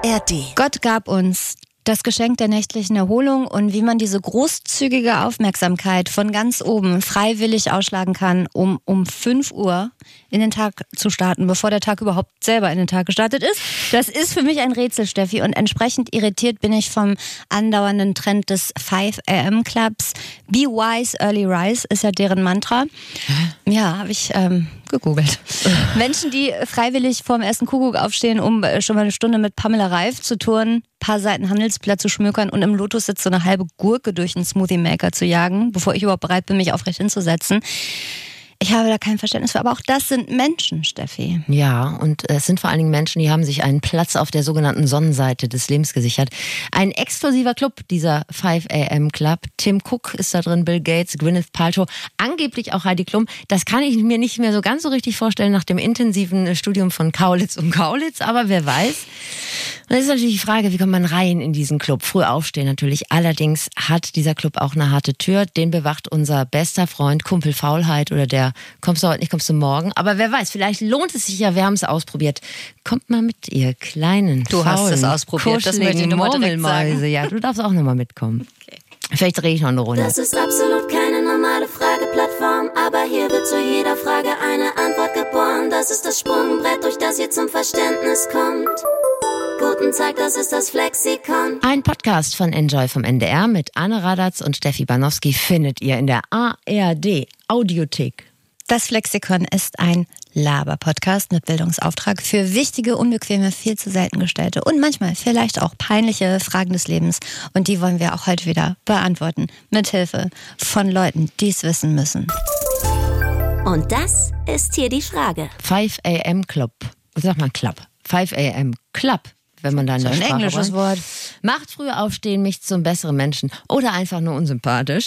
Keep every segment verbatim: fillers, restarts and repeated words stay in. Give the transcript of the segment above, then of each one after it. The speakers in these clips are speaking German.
A R D. Gott gab uns das Geschenk der nächtlichen Erholung und wie man diese großzügige Aufmerksamkeit von ganz oben freiwillig ausschlagen kann, um um fünf Uhr in den Tag zu starten, bevor der Tag überhaupt selber in den Tag gestartet ist. Das ist für mich ein Rätsel, Steffi, und entsprechend irritiert bin ich vom andauernden Trend des five A M Clubs. Be wise, early rise ist ja deren Mantra. Ja, habe ich ähm, gegoogelt. Menschen, die freiwillig vorm ersten Kuckuck aufstehen, um schon mal eine Stunde mit Pamela Reif zu turnen, paar Seiten Handelsblatt zu schmökern und im Lotus sitzt so eine halbe Gurke durch einen Smoothie Maker zu jagen, bevor ich überhaupt bereit bin, mich aufrecht hinzusetzen. Ich habe da kein Verständnis für, aber auch das sind Menschen, Steffi. Ja, und es sind vor allen Dingen Menschen, die haben sich einen Platz auf der sogenannten Sonnenseite des Lebens gesichert. Ein exklusiver Club, dieser five A M Club. Tim Cook ist da drin, Bill Gates, Gwyneth Paltrow, angeblich auch Heidi Klum. Das kann ich mir nicht mehr so ganz so richtig vorstellen nach dem intensiven Studium von Kaulitz und Kaulitz, aber wer weiß. Und das ist natürlich die Frage, wie kommt man rein in diesen Club? Früh aufstehen natürlich. Allerdings hat dieser Club auch eine harte Tür. Den bewacht unser bester Freund, Kumpel Faulheit oder der kommst du heute nicht, kommst du morgen. Aber wer weiß, vielleicht lohnt es sich ja, wir haben es ausprobiert. Kommt mal mit, ihr kleinen, Du hast es ausprobiert, das möchte ich nochmal direkt sagen. Ja, du darfst auch nochmal mitkommen. Okay. Vielleicht drehe ich noch eine Runde. Das ist absolut keine normale Frageplattform, aber hier wird zu jeder Frage eine Antwort geboren. Das ist das Sprungbrett, durch das ihr zum Verständnis kommt. Guten Tag, das ist das Flexikon. Ein Podcast von Enjoy vom N D R mit Anne Radatz und Steffi Banowski findet ihr in der A R D Audiothek. Das Flexikon ist ein Laber-Podcast mit Bildungsauftrag für wichtige, unbequeme, viel zu selten gestellte und manchmal vielleicht auch peinliche Fragen des Lebens. Und die wollen wir auch heute wieder beantworten. Mithilfe von Leuten, die es wissen müssen. Und das ist hier die Frage. five A M Club. Sag mal Club. five A M Club. Wenn man da So eine ein englisches Wort. Macht früher aufstehen mich zum besseren Menschen oder einfach nur unsympathisch.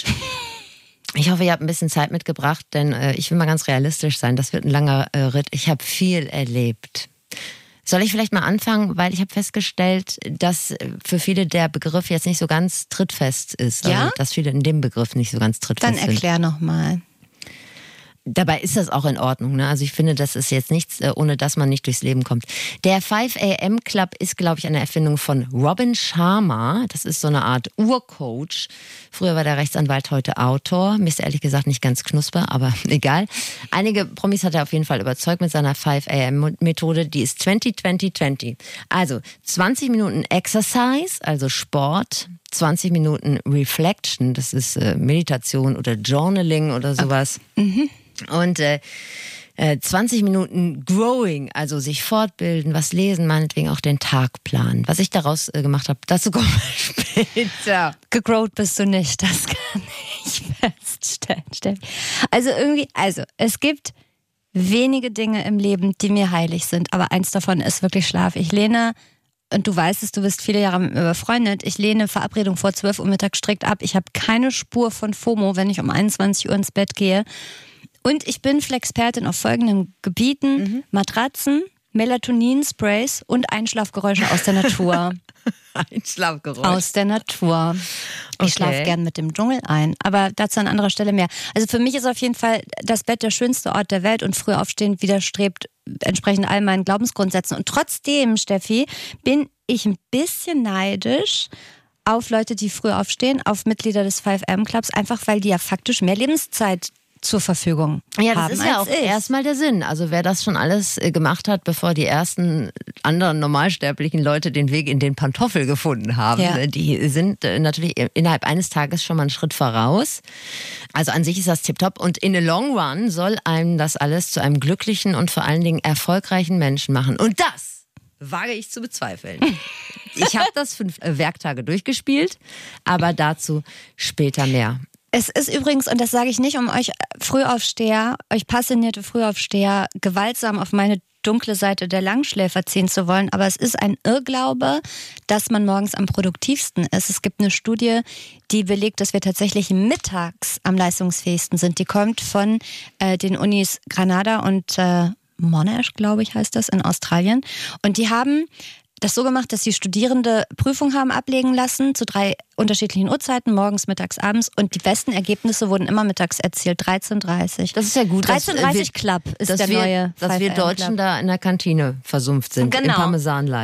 Ich hoffe, ihr habt ein bisschen Zeit mitgebracht, denn äh, ich will mal ganz realistisch sein. Das wird ein langer äh, Ritt. Ich habe viel erlebt. Soll ich vielleicht mal anfangen, weil ich habe festgestellt, dass für viele der Begriff jetzt nicht so ganz trittfest ist. Ja? Also, dass viele in dem Begriff nicht so ganz trittfest Dann sind. erklär nochmal. Dabei ist das auch in Ordnung, ne? Also ich finde, das ist jetzt nichts, ohne dass man nicht durchs Leben kommt. Der five A M Club ist, glaube ich, eine Erfindung von Robin Sharma. Das ist so eine Art Urcoach. Früher war der Rechtsanwalt, heute Autor. Mir ist ehrlich gesagt nicht ganz knusper, aber egal. Einige Promis hat er auf jeden Fall überzeugt mit seiner five A M Methode. Die ist zwanzig zwanzig zwanzig. Also zwanzig Minuten Exercise, also Sport. zwanzig Minuten Reflection, das ist äh, Meditation oder Journaling oder sowas. Okay. Mhm. Und äh, zwanzig Minuten Growing, also sich fortbilden, was lesen, meinetwegen auch den Tag planen. Was ich daraus äh, gemacht habe, dazu kommen wir später. Gegrowt bist du nicht, das kann ich feststellen, Steffi. Also irgendwie, also es gibt wenige Dinge im Leben, die mir heilig sind, aber eins davon ist wirklich Schlaf. Ich lehne, und du weißt es, du bist viele Jahre mit mir befreundet, ich lehne Verabredung vor zwölf Uhr mittags strikt ab. Ich habe keine Spur von FOMO, wenn ich um einundzwanzig Uhr ins Bett gehe. Und ich bin Flexpertin auf folgenden Gebieten: mhm. Matratzen, Melatonin-Sprays und Einschlafgeräusche aus der Natur. Einschlafgeräusche? Aus der Natur. Ich okay. schlafe gern mit dem Dschungel ein, aber dazu an anderer Stelle mehr. Also für mich ist auf jeden Fall das Bett der schönste Ort der Welt und früh aufstehen widerstrebt entsprechend all meinen Glaubensgrundsätzen. Und trotzdem, Steffi, bin ich ein bisschen neidisch auf Leute, die früh aufstehen, auf Mitglieder des five A M Clubs, einfach weil die ja faktisch mehr Lebenszeit zur Verfügung ja, das haben ist ja auch ich. erstmal der Sinn. Also wer das schon alles gemacht hat, bevor die ersten anderen normalsterblichen Leute den Weg in den Pantoffel gefunden haben, ja. die sind natürlich innerhalb eines Tages schon mal einen Schritt voraus. Also an sich ist das tipptopp. Und in the long run soll einem das alles zu einem glücklichen und vor allen Dingen erfolgreichen Menschen machen. Und das wage ich zu bezweifeln. Ich habe das fünf Werktage durchgespielt, aber dazu später mehr. Es ist übrigens, und das sage ich nicht, um euch Frühaufsteher, euch passionierte Frühaufsteher gewaltsam auf meine dunkle Seite der Langschläfer ziehen zu wollen, aber es ist ein Irrglaube, dass man morgens am produktivsten ist. Es gibt eine Studie, die belegt, dass wir tatsächlich mittags am leistungsfähigsten sind. Die kommt von äh, den Unis Granada und äh, Monash, glaube ich, heißt das, in Australien. Und die haben das so gemacht, dass die Studierende Prüfungen haben ablegen lassen zu drei unterschiedlichen Uhrzeiten, morgens, mittags, abends. Und die besten Ergebnisse wurden immer mittags erzielt, dreizehn Uhr dreißig. Das ist ja gut. dreizehn Uhr dreißig Club ist der wir, neue Dass wir Deutschen Club. Da in der Kantine versumpft sind, genau. im Parmesanleib.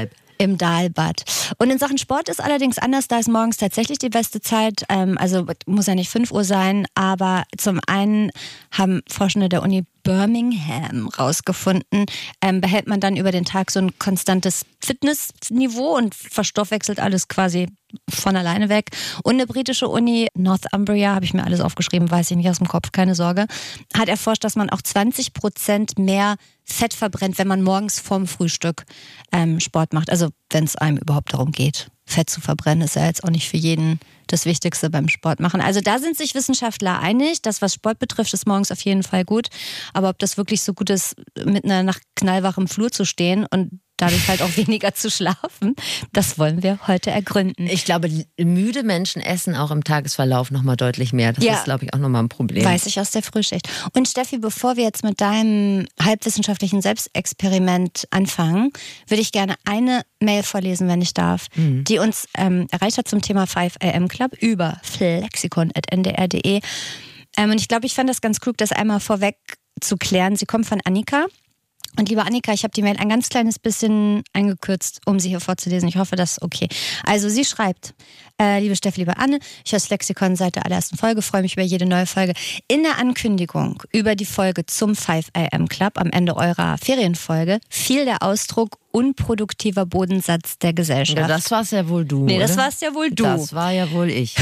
im Dalbad. Und in Sachen Sport ist allerdings anders, da ist morgens tatsächlich die beste Zeit. Ähm, also muss ja nicht fünf Uhr sein, aber zum einen haben Forschende der Uni Birmingham rausgefunden, ähm, behält man dann über den Tag so ein konstantes Fitnessniveau und verstoffwechselt alles quasi von alleine weg. Und eine britische Uni, Northumbria, habe ich mir alles aufgeschrieben, weiß ich nicht aus dem Kopf, keine Sorge, hat erforscht, dass man auch zwanzig Prozent mehr Fett verbrennt, wenn man morgens vorm Frühstück ähm, Sport macht. Also wenn es einem überhaupt darum geht, Fett zu verbrennen, ist ja jetzt auch nicht für jeden das Wichtigste beim Sport machen. Also da sind sich Wissenschaftler einig. Das, was Sport betrifft, ist morgens auf jeden Fall gut. Aber ob das wirklich so gut ist, mit einer Nacht knallwachem Flur zu stehen und dadurch halt auch weniger zu schlafen, das wollen wir heute ergründen. Ich glaube, müde Menschen essen auch im Tagesverlauf nochmal deutlich mehr. Das ja. ist, glaube ich, auch nochmal ein Problem. Weiß ich aus der Frühschicht. Und Steffi, bevor wir jetzt mit deinem halbwissenschaftlichen Selbstexperiment anfangen, würde ich gerne eine Mail vorlesen, wenn ich darf, mhm. die uns ähm, erreicht hat zum Thema five a m Club über flexikon at n d r punkt d e. Ähm, und ich glaube, ich fand das ganz klug, das einmal vorweg zu klären. Sie kommt von Annika. Und liebe Annika, ich habe die Mail ein ganz kleines bisschen eingekürzt, um sie hier vorzulesen. Ich hoffe, das ist okay. Also sie schreibt, äh, liebe Steffi, liebe Anne, ich höre das Lexikon seit der allerersten Folge, freue mich über jede neue Folge. In der Ankündigung über die Folge zum five a m Club am Ende eurer Ferienfolge fiel der Ausdruck unproduktiver Bodensatz der Gesellschaft. Ja, das war's ja wohl du, Nee, das oder? war's ja wohl du. Das war ja wohl ich.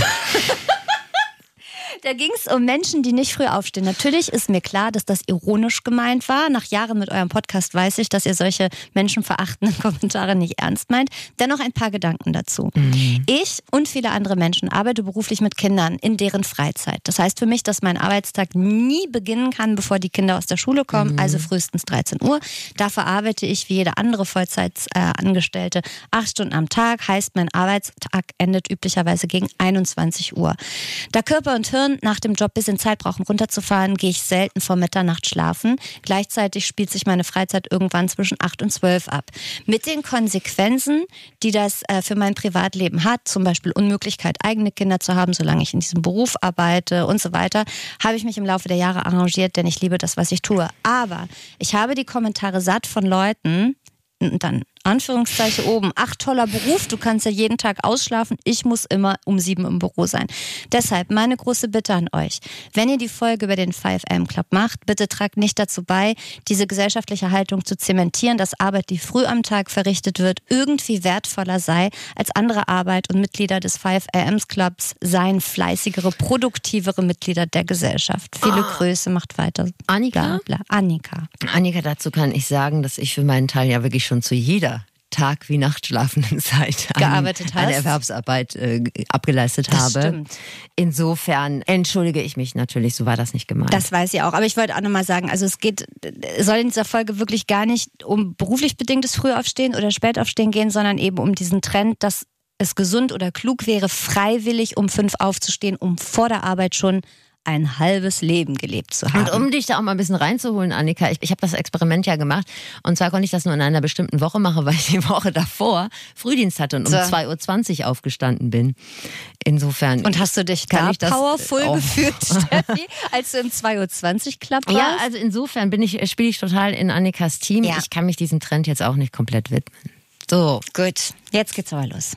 Da ging es um Menschen, die nicht früh aufstehen. Natürlich ist mir klar, dass das ironisch gemeint war. Nach Jahren mit eurem Podcast weiß ich, dass ihr solche menschenverachtenden Kommentare nicht ernst meint. Dennoch ein paar Gedanken dazu. Mhm. Ich und viele andere Menschen arbeiten beruflich mit Kindern in deren Freizeit. Das heißt für mich, dass mein Arbeitstag nie beginnen kann, bevor die Kinder aus der Schule kommen, mhm. also frühestens dreizehn Uhr. Dafür arbeite ich wie jede andere Vollzeitangestellte äh, acht Stunden am Tag. Heißt, mein Arbeitstag endet üblicherweise gegen einundzwanzig Uhr. Da Körper und Hirn nach dem Job bis in Zeit brauchen, runterzufahren, gehe ich selten vor Mitternacht schlafen. Gleichzeitig spielt sich meine Freizeit irgendwann zwischen acht und zwölf ab. Mit den Konsequenzen, die das äh, für mein Privatleben hat, zum Beispiel Unmöglichkeit, eigene Kinder zu haben, solange ich in diesem Beruf arbeite und so weiter, habe ich mich im Laufe der Jahre arrangiert, denn ich liebe das, was ich tue. Aber ich habe die Kommentare satt von Leuten, dann Anführungszeichen oben, ach toller Beruf, du kannst ja jeden Tag ausschlafen, ich muss immer um sieben im Büro sein. Deshalb meine große Bitte an euch, wenn ihr die Folge über den five a m Club macht, bitte tragt nicht dazu bei, diese gesellschaftliche Haltung zu zementieren, dass Arbeit, die früh am Tag verrichtet wird, irgendwie wertvoller sei als andere Arbeit und Mitglieder des five a m Clubs seien fleißigere, produktivere Mitglieder der Gesellschaft. Viele oh. Grüße, macht weiter. Annika? Bla, bla. Annika. Annika, dazu kann ich sagen, dass ich für meinen Teil ja wirklich schon zu jeder Tag- wie Nachtschlafenden Zeit gearbeitet an, hast. An Erwerbsarbeit äh, abgeleistet das habe. Stimmt. Insofern entschuldige ich mich natürlich, so war das nicht gemeint. Das weiß ich auch, aber ich wollte auch nochmal sagen, also es geht, soll in dieser Folge wirklich gar nicht um beruflich bedingtes Frühaufstehen oder Spätaufstehen gehen, sondern eben um diesen Trend, dass es gesund oder klug wäre, freiwillig um fünf aufzustehen, um vor der Arbeit schon ein halbes Leben gelebt zu haben. Und um dich da auch mal ein bisschen reinzuholen, Annika, ich, ich habe das Experiment ja gemacht und zwar konnte ich das nur in einer bestimmten Woche machen, weil ich die Woche davor Frühdienst hatte und um so. zwei Uhr zwanzig aufgestanden bin. Insofern. Und hast du dich da powerful oh. gefühlt, Steffi, als du im zwei Uhr zwanzig Club warst? Ja, also insofern bin ich, spiele ich total in Annikas Team. Ja. Ich kann mich diesem Trend jetzt auch nicht komplett widmen. So. Gut, jetzt geht's aber los.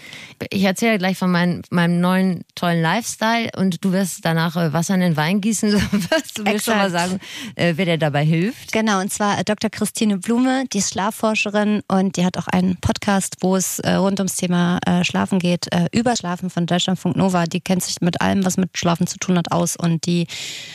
Ich erzähle gleich von mein, meinem neuen tollen Lifestyle und du wirst danach Wasser in den Wein gießen, wirst du mir schon mal sagen, äh, wer dir dabei hilft. Genau, und zwar äh, Doktor Christine Blume, die ist Schlafforscherin und die hat auch einen Podcast, wo es äh, rund ums Thema äh, Schlafen geht, äh, über Schlafen von Deutschlandfunk Nova. Die kennt sich mit allem, was mit Schlafen zu tun hat, aus und die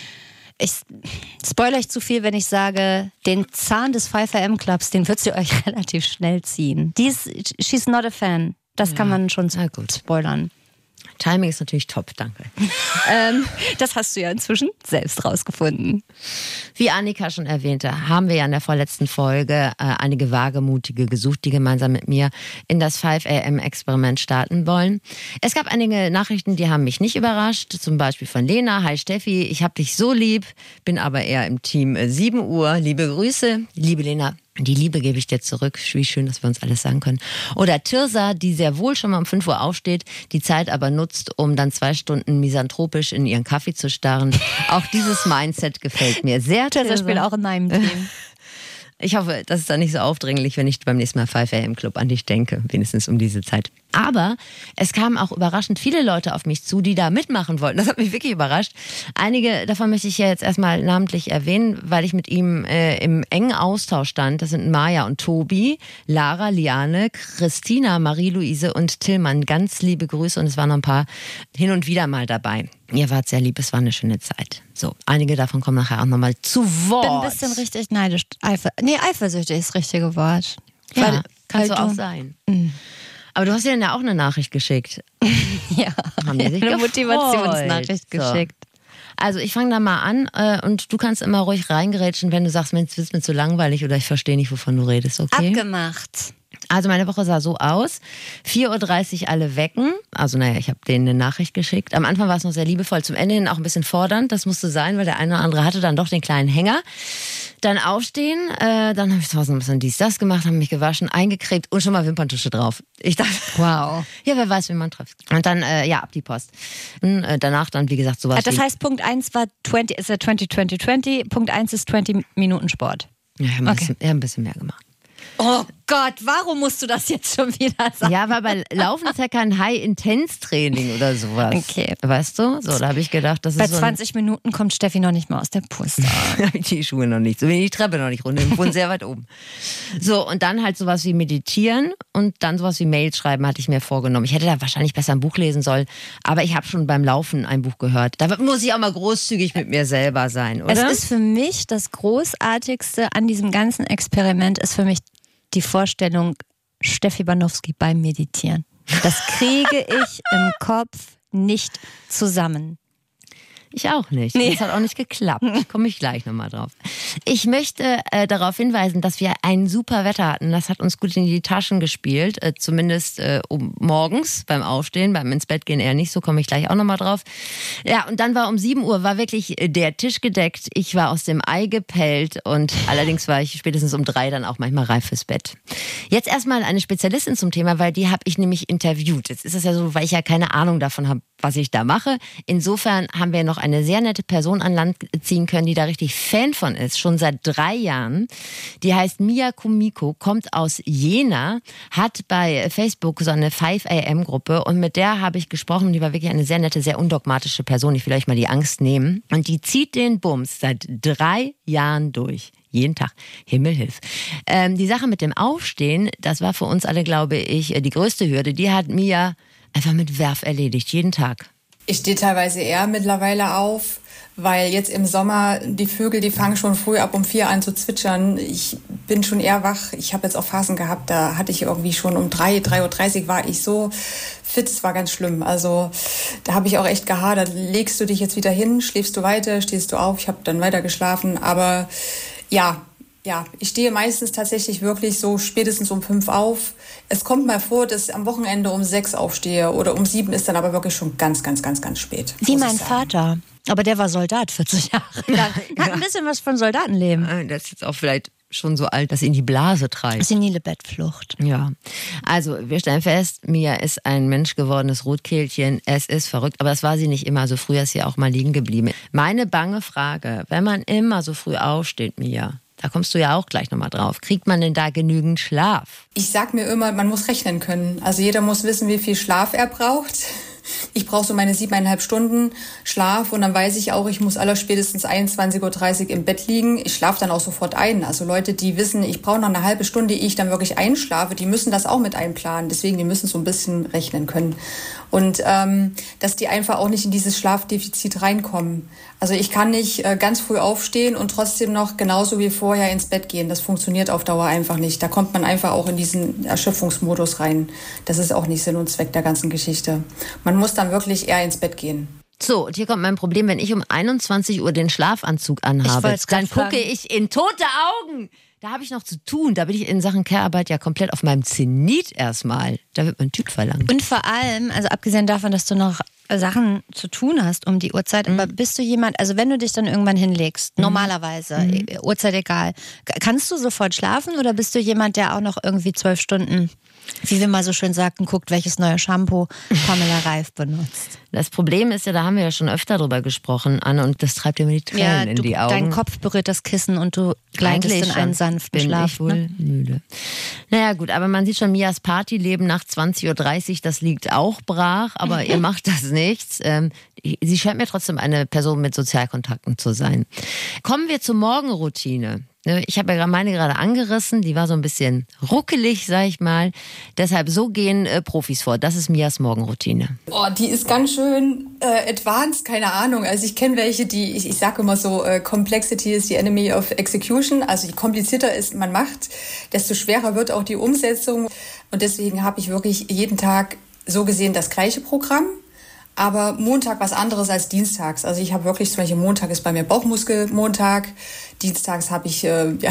Ich spoilere euch zu viel, wenn ich sage, den Zahn des five a m Clubs, den wird sie euch relativ schnell ziehen. Die ist, she's not a fan. Das kann ja. man schon ja, gut. spoilern. Timing ist natürlich top, danke. ähm, das hast du ja inzwischen selbst rausgefunden. Wie Annika schon erwähnte, haben wir ja in der vorletzten Folge äh, einige Wagemutige gesucht, die gemeinsam mit mir in das five a m Experiment starten wollen. Es gab einige Nachrichten, die haben mich nicht überrascht. Zum Beispiel von Lena. Hi Steffi, ich hab dich so lieb, bin aber eher im Team sieben Uhr. Liebe Grüße. Liebe Lena, die Liebe gebe ich dir zurück. Wie schön, dass wir uns alles sagen können. Oder Tirsa, die sehr wohl schon mal um fünf Uhr aufsteht, die Zeit aber nutzt, um dann zwei Stunden misanthropisch in ihren Kaffee zu starren. Auch dieses Mindset gefällt mir sehr. Tirsa spielt auch in meinem Team. Ich hoffe, das ist dann nicht so aufdringlich, wenn ich beim nächsten Mal fünf A M Club an dich denke, wenigstens um diese Zeit. Aber es kamen auch überraschend viele Leute auf mich zu, die da mitmachen wollten. Das hat mich wirklich überrascht. Einige davon möchte ich ja jetzt erstmal namentlich erwähnen, weil ich mit ihm äh, im engen Austausch stand. Das sind Maja und Tobi, Lara, Liane, Christina, Marie-Louise und Tillmann. Ganz liebe Grüße und es waren noch ein paar hin und wieder mal dabei. Ihr wart sehr lieb, es war eine schöne Zeit. So, einige davon kommen nachher auch nochmal zu Wort. Ich bin ein bisschen richtig neidisch. Eifer nee, eifersüchtig ist das richtige Wort. Ja, weil, kannst weil du auch du sein. Mhm. Aber du hast dir ja auch eine Nachricht geschickt. Ja, Haben die sich eine gefreut. Motivationsnachricht So. geschickt. Also ich fange da mal an äh, und du kannst immer ruhig reingerätschen, wenn du sagst, Mensch, es ist mir zu langweilig oder ich verstehe nicht, wovon du redest, okay? Abgemacht. Also meine Woche sah so aus, vier Uhr dreißig alle wecken, also naja, ich habe denen eine Nachricht geschickt. Am Anfang war es noch sehr liebevoll, zum Ende hin auch ein bisschen fordernd, das musste sein, weil der eine oder andere hatte dann doch den kleinen Hänger. Dann aufstehen, äh, dann habe ich draußen ein bisschen dies, das gemacht, habe mich gewaschen, eingecremt und schon mal Wimperntusche drauf. Ich dachte, wow. Ja, wer weiß, wie man trifft. Und dann, äh, ja, ab die Post. Und, äh, danach dann, wie gesagt, sowas Das wie... heißt, Punkt eins war zwanzig, ist der zwanzig zwanzig zwanzig, Punkt eins ist zwanzig Minuten Sport. Ja, ich habe ein, Okay. bisschen- ich hab ein bisschen mehr gemacht. Oh Gott, warum musst du das jetzt schon wieder sagen? Ja, aber bei Laufen ist ja kein High-Intense-Training oder sowas. Okay. Weißt du? So, da habe ich gedacht, das ist Bei so ein- zwanzig Minuten kommt Steffi noch nicht mal aus der Puste. Da habe ich die Schuhe noch nicht, so wie die Treppe noch nicht runter, ich wohne sehr weit oben. So, und dann halt sowas wie meditieren und dann sowas wie Mails schreiben hatte ich mir vorgenommen. Ich hätte da wahrscheinlich besser ein Buch lesen sollen, aber ich habe schon beim Laufen ein Buch gehört. Da muss ich auch mal großzügig mit mir selber sein, oder? Es ist für mich das Großartigste an diesem ganzen Experiment, ist für mich die Vorstellung Steffi Banowski beim Meditieren. Das kriege ich im Kopf nicht zusammen. Ich auch nicht. Nee. Das hat auch nicht geklappt. Komme ich gleich nochmal drauf. Ich möchte äh, darauf hinweisen, dass wir ein super Wetter hatten. Das hat uns gut in die Taschen gespielt. Äh, zumindest äh, um morgens beim Aufstehen, beim ins Bett gehen eher nicht. So komme ich gleich auch nochmal drauf. Ja, und dann war um sieben Uhr war wirklich äh, der Tisch gedeckt. Ich war aus dem Ei gepellt und allerdings war ich spätestens um drei dann auch manchmal reif fürs Bett. Jetzt erstmal eine Spezialistin zum Thema, weil die habe ich nämlich interviewt. Jetzt ist es ja so, weil ich ja keine Ahnung davon habe, was ich da mache. Insofern haben wir noch eine sehr nette Person an Land ziehen können, die da richtig Fan von ist, schon seit drei Jahren. Die heißt Mia Kumiko, kommt aus Jena, hat bei Facebook so eine fünf A M Gruppe und mit der habe ich gesprochen. Die war wirklich eine sehr nette, sehr undogmatische Person. Ich will euch mal die Angst nehmen. Und die zieht den Bums seit drei Jahren durch. Jeden Tag. Himmel hilf. Ähm, die Sache mit dem Aufstehen, das war für uns alle, glaube ich, die größte Hürde. Die hat Mia einfach mit Werf erledigt, jeden Tag. Ich stehe teilweise eher mittlerweile auf, weil jetzt im Sommer die Vögel, die fangen schon früh ab um vier an zu zwitschern. Ich bin schon eher wach. Ich habe jetzt auch Phasen gehabt, da hatte ich irgendwie schon um drei, drei Uhr dreißig war ich so fit, es war ganz schlimm. Also da habe ich auch echt gehadert. Legst du dich jetzt wieder hin, schläfst du weiter, stehst du auf? Ich habe dann weiter geschlafen, aber ja, Ja, ich stehe meistens tatsächlich wirklich so spätestens um fünf auf. Es kommt mal vor, dass ich am Wochenende um sechs aufstehe oder um sieben ist dann aber wirklich schon ganz, ganz, ganz, ganz spät. Wie mein Vater. Aber der war Soldat vierzig Jahre lang. Hat ein bisschen was von Soldatenleben. Das ist jetzt auch vielleicht schon so alt, dass ihn die Blase treibt. Senile Bettflucht. Ja, also wir stellen fest, Mia ist ein Mensch gewordenes Rotkehlchen. Es ist verrückt, aber das war sie nicht immer. Also früher ist sie auch mal liegen geblieben. Meine bange Frage, wenn man immer so früh aufsteht, Mia, da kommst du ja auch gleich nochmal drauf. Kriegt man denn da genügend Schlaf? Ich sag mir immer, man muss rechnen können. Also jeder muss wissen, wie viel Schlaf er braucht. Ich brauche so meine siebeneinhalb Stunden Schlaf und dann weiß ich auch, ich muss allerspätestens einundzwanzig Uhr dreißig im Bett liegen. Ich schlafe dann auch sofort ein. Also Leute, die wissen, ich brauche noch eine halbe Stunde, ehe ich dann wirklich einschlafe, die müssen das auch mit einplanen. Deswegen, die müssen so ein bisschen rechnen können. Und ähm, dass die einfach auch nicht in dieses Schlafdefizit reinkommen. Also ich kann nicht äh, ganz früh aufstehen und trotzdem noch genauso wie vorher ins Bett gehen. Das funktioniert auf Dauer einfach nicht. Da kommt man einfach auch in diesen Erschöpfungsmodus rein. Das ist auch nicht Sinn und Zweck der ganzen Geschichte. Man muss dann wirklich eher ins Bett gehen. So, und hier kommt mein Problem, wenn ich um einundzwanzig Uhr den Schlafanzug anhabe, dann gucke ich in tote Augen. Da habe ich noch zu tun. Da bin ich in Sachen Care-Arbeit ja komplett auf meinem Zenit erstmal. Da wird mein Typ verlangt. Und vor allem, also abgesehen davon, dass du noch Sachen zu tun hast um die Uhrzeit, mhm. aber bist du jemand, also wenn du dich dann irgendwann hinlegst, mhm. normalerweise, mhm. Uhrzeit egal, kannst du sofort schlafen oder bist du jemand, der auch noch irgendwie zwölf Stunden, wie wir mal so schön sagten, guckt, welches neue Shampoo Pamela Reif benutzt? Das Problem ist ja, da haben wir ja schon öfter drüber gesprochen, Anne, und das treibt dir immer die Tränen ja, in du, die Augen. Dein Kopf berührt das Kissen und du gleitest in einen sanften bin Schlaf. Ich wohl ne? müde. Naja gut, aber man sieht schon, Mias Partyleben nach zwanzig Uhr dreißig, das liegt auch brach, aber ihr macht das nichts. Ähm, sie scheint mir trotzdem eine Person mit Sozialkontakten zu sein. Kommen wir zur Morgenroutine. Ich habe ja meine gerade angerissen, die war so ein bisschen ruckelig, sag ich mal. Deshalb, so gehen äh, Profis vor. Das ist Mias Morgenroutine. Oh, die ist ganz schön äh, advanced, keine Ahnung. Also ich kenne welche, die, ich, ich sage immer so, äh, Complexity is the enemy of execution. Also je komplizierter es man macht, desto schwerer wird auch die Umsetzung. Und deswegen habe ich wirklich jeden Tag so gesehen das gleiche Programm. Aber Montag was anderes als dienstags. Also ich habe wirklich, zum Beispiel Montag ist bei mir Bauchmuskelmontag. Dienstags habe ich, äh, ja,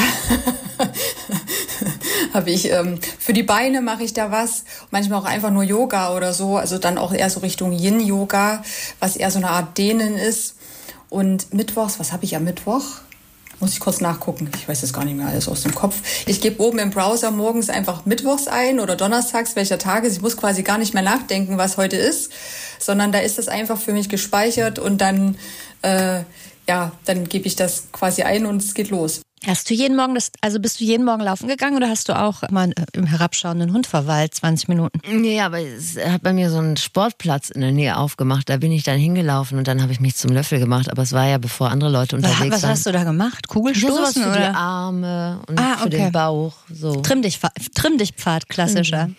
habe ich ähm, für die Beine mache ich da was. Manchmal auch einfach nur Yoga oder so. Also dann auch eher so Richtung Yin-Yoga, was eher so eine Art Dehnen ist. Und mittwochs, was habe ich am Mittwoch? Muss ich kurz nachgucken. Ich weiß jetzt gar nicht mehr alles aus dem Kopf. Ich gebe oben im Browser morgens einfach mittwochs ein oder donnerstags, welcher Tag ist. Ich muss quasi gar nicht mehr nachdenken, was heute ist, sondern da ist das einfach für mich gespeichert und dann, äh, ja, dann gebe ich das quasi ein und es geht los. Hast du jeden Morgen das, also bist du jeden Morgen laufen gegangen oder hast du auch mal im herabschauenden Hund verweilt, zwanzig Minuten? Nee, aber es hat bei mir so einen Sportplatz in der Nähe aufgemacht. Da bin ich dann hingelaufen und dann habe ich mich zum Löffel gemacht. Aber es war ja, bevor andere Leute unterwegs waren. Was hast du da gemacht? Kugelstoßen? Ja, sowas für oder? die Arme und ah, okay. für den Bauch. So. Trimm dich, Trimm dich Pfad, klassischer. Mhm.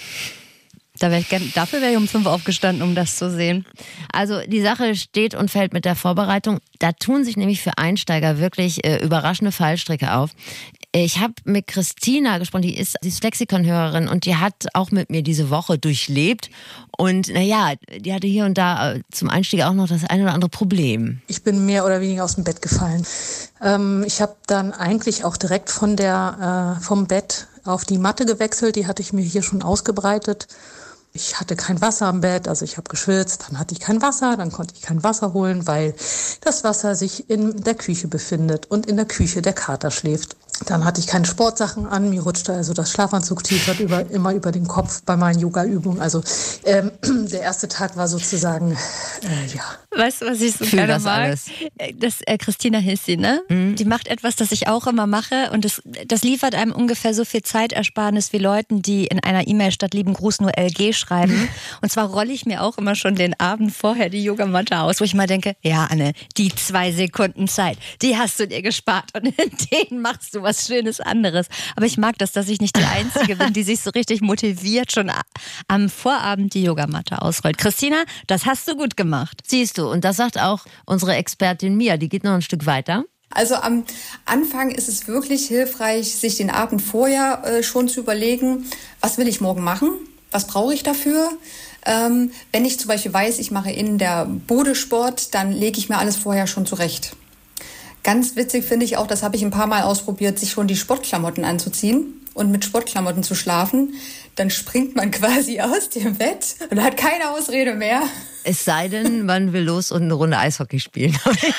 Da wär ich gern, dafür wäre ich um fünf aufgestanden, um das zu sehen. Also die Sache steht und fällt mit der Vorbereitung. Da tun sich nämlich für Einsteiger wirklich äh, überraschende Fallstricke auf. Ich habe mit Christina gesprochen, die ist, die ist Flexikon-Hörerin und die hat auch mit mir diese Woche durchlebt. Und naja, die hatte hier und da äh, zum Einstieg auch noch das eine oder andere Problem. Ich bin mehr oder weniger aus dem Bett gefallen. Ähm, ich habe dann eigentlich auch direkt von der, äh, vom Bett auf die Matte gewechselt. Die hatte ich mir hier schon ausgebreitet. Ich hatte kein Wasser am Bett, also ich habe geschwitzt, dann hatte ich kein Wasser, dann konnte ich kein Wasser holen, weil das Wasser sich in der Küche befindet und in der Küche der Kater schläft. Dann hatte ich keine Sportsachen an, mir rutschte also das Schlafanzug-T-Shirt über, immer über den Kopf bei meinen Yoga-Übungen. Also ähm, der erste Tag war sozusagen, äh, ja. Weißt du, was ich so gerne das mag? Alles. Das, äh, Christina Hissi, ne? Mhm. Die macht etwas, das ich auch immer mache und das, das liefert einem ungefähr so viel Zeitersparnis wie Leuten, die in einer E-Mail statt lieben Gruß nur L G schreiben. Und zwar rolle ich mir auch immer schon den Abend vorher die Yogamatte aus, wo ich mal denke, ja Anne, die zwei Sekunden Zeit, die hast du dir gespart und in denen machst du was Schönes anderes. Aber ich mag das, dass ich nicht die Einzige bin, die sich so richtig motiviert schon am Vorabend die Yogamatte ausrollt. Christina, das hast du gut gemacht. Siehst du, und das sagt auch unsere Expertin Mia, die geht noch ein Stück weiter. Also am Anfang ist es wirklich hilfreich, sich den Abend vorher äh, schon zu überlegen, was will ich morgen machen, was brauche ich dafür. Ähm, wenn ich zum Beispiel weiß, ich mache in der Bodesport, dann lege ich mir alles vorher schon zurecht. Ganz witzig finde ich auch, das habe ich ein paar Mal ausprobiert, sich schon die Sportklamotten anzuziehen und mit Sportklamotten zu schlafen. Dann springt man quasi aus dem Bett und hat keine Ausrede mehr. Es sei denn, man will los und eine Runde Eishockey spielen.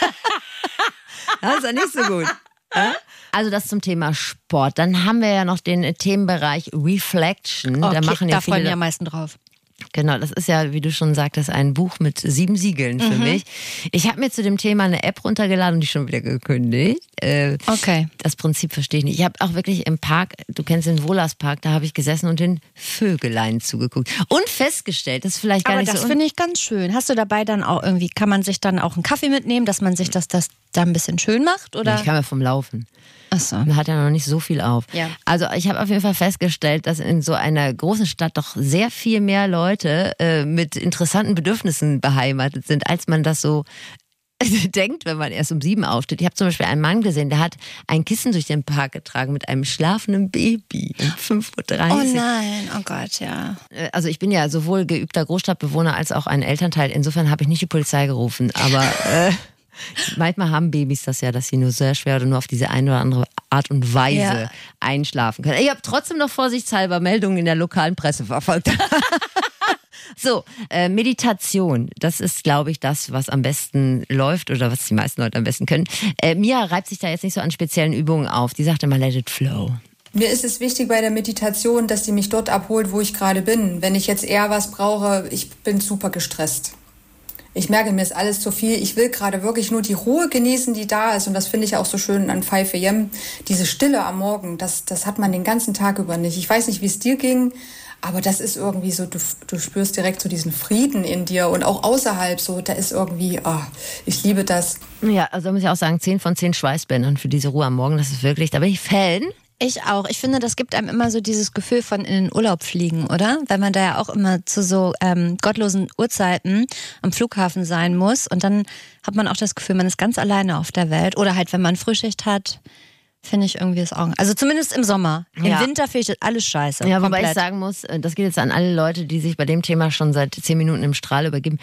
Das ist ja nicht so gut. Also das zum Thema Sport. Dann haben wir ja noch den Themenbereich Reflection. Okay, da machen ja da viele freuen wir am meisten drauf. Genau, das ist ja, wie du schon sagtest, ein Buch mit sieben Siegeln für mhm. mich. Ich habe mir zu dem Thema eine App runtergeladen und die schon wieder gekündigt. Äh, okay. Das Prinzip verstehe ich nicht. Ich habe auch wirklich im Park, du kennst den Wohlerspark, da habe ich gesessen und den Vögelein zugeguckt. Und festgestellt, das ist vielleicht gar Aber nicht das so... das finde ich ganz schön. Hast du dabei dann auch irgendwie, kann man sich dann auch einen Kaffee mitnehmen, dass man sich das, das da ein bisschen schön macht? Oder? Ich kam ja vom Laufen. Ach so. Man hat ja noch nicht so viel auf. Ja. Also ich habe auf jeden Fall festgestellt, dass in so einer großen Stadt doch sehr viel mehr Leute äh, mit interessanten Bedürfnissen beheimatet sind, als man das so denkt, wenn man erst um sieben aufsteht. Ich habe zum Beispiel einen Mann gesehen, der hat ein Kissen durch den Park getragen mit einem schlafenden Baby um fünf Uhr dreißig. Oh nein, oh Gott, ja. Also ich bin ja sowohl geübter Großstadtbewohner als auch ein Elternteil. Insofern habe ich nicht die Polizei gerufen, aber... Äh, manchmal haben Babys das ja, dass sie nur sehr schwer oder nur auf diese eine oder andere Art und Weise ja. einschlafen können. Ich habe trotzdem noch vorsichtshalber Meldungen in der lokalen Presse verfolgt. So, äh, Meditation, das ist, glaube ich, das, was am besten läuft oder was die meisten Leute am besten können. Äh, Mia reibt sich da jetzt nicht so an speziellen Übungen auf. Die sagt immer, let it flow. Mir ist es wichtig bei der Meditation, dass die mich dort abholt, wo ich gerade bin. Wenn ich jetzt eher was brauche, ich bin super gestresst. Ich merke, mir ist alles zu viel. Ich will gerade wirklich nur die Ruhe genießen, die da ist. Und das finde ich auch so schön an five a m. Diese Stille am Morgen, das, das hat man den ganzen Tag über nicht. Ich weiß nicht, wie es dir ging, aber das ist irgendwie so, du, du spürst direkt so diesen Frieden in dir und auch außerhalb so, da ist irgendwie, oh, ich liebe das. Ja, also muss ich auch sagen, zehn von zehn Schweißbändern für diese Ruhe am Morgen, das ist wirklich, da bin ich Fan. Ich auch. Ich finde, das gibt einem immer so dieses Gefühl von in den Urlaub fliegen, oder? Weil man da ja auch immer zu so ähm, gottlosen Uhrzeiten am Flughafen sein muss. Und dann hat man auch das Gefühl, man ist ganz alleine auf der Welt. Oder halt, wenn man Frühschicht hat, finde ich irgendwie das auch. Also zumindest im Sommer. Im ja. Winter finde ich das alles scheiße. Ja, komplett. wobei ich sagen muss, das geht jetzt an alle Leute, die sich bei dem Thema schon seit zehn Minuten im Strahl übergeben.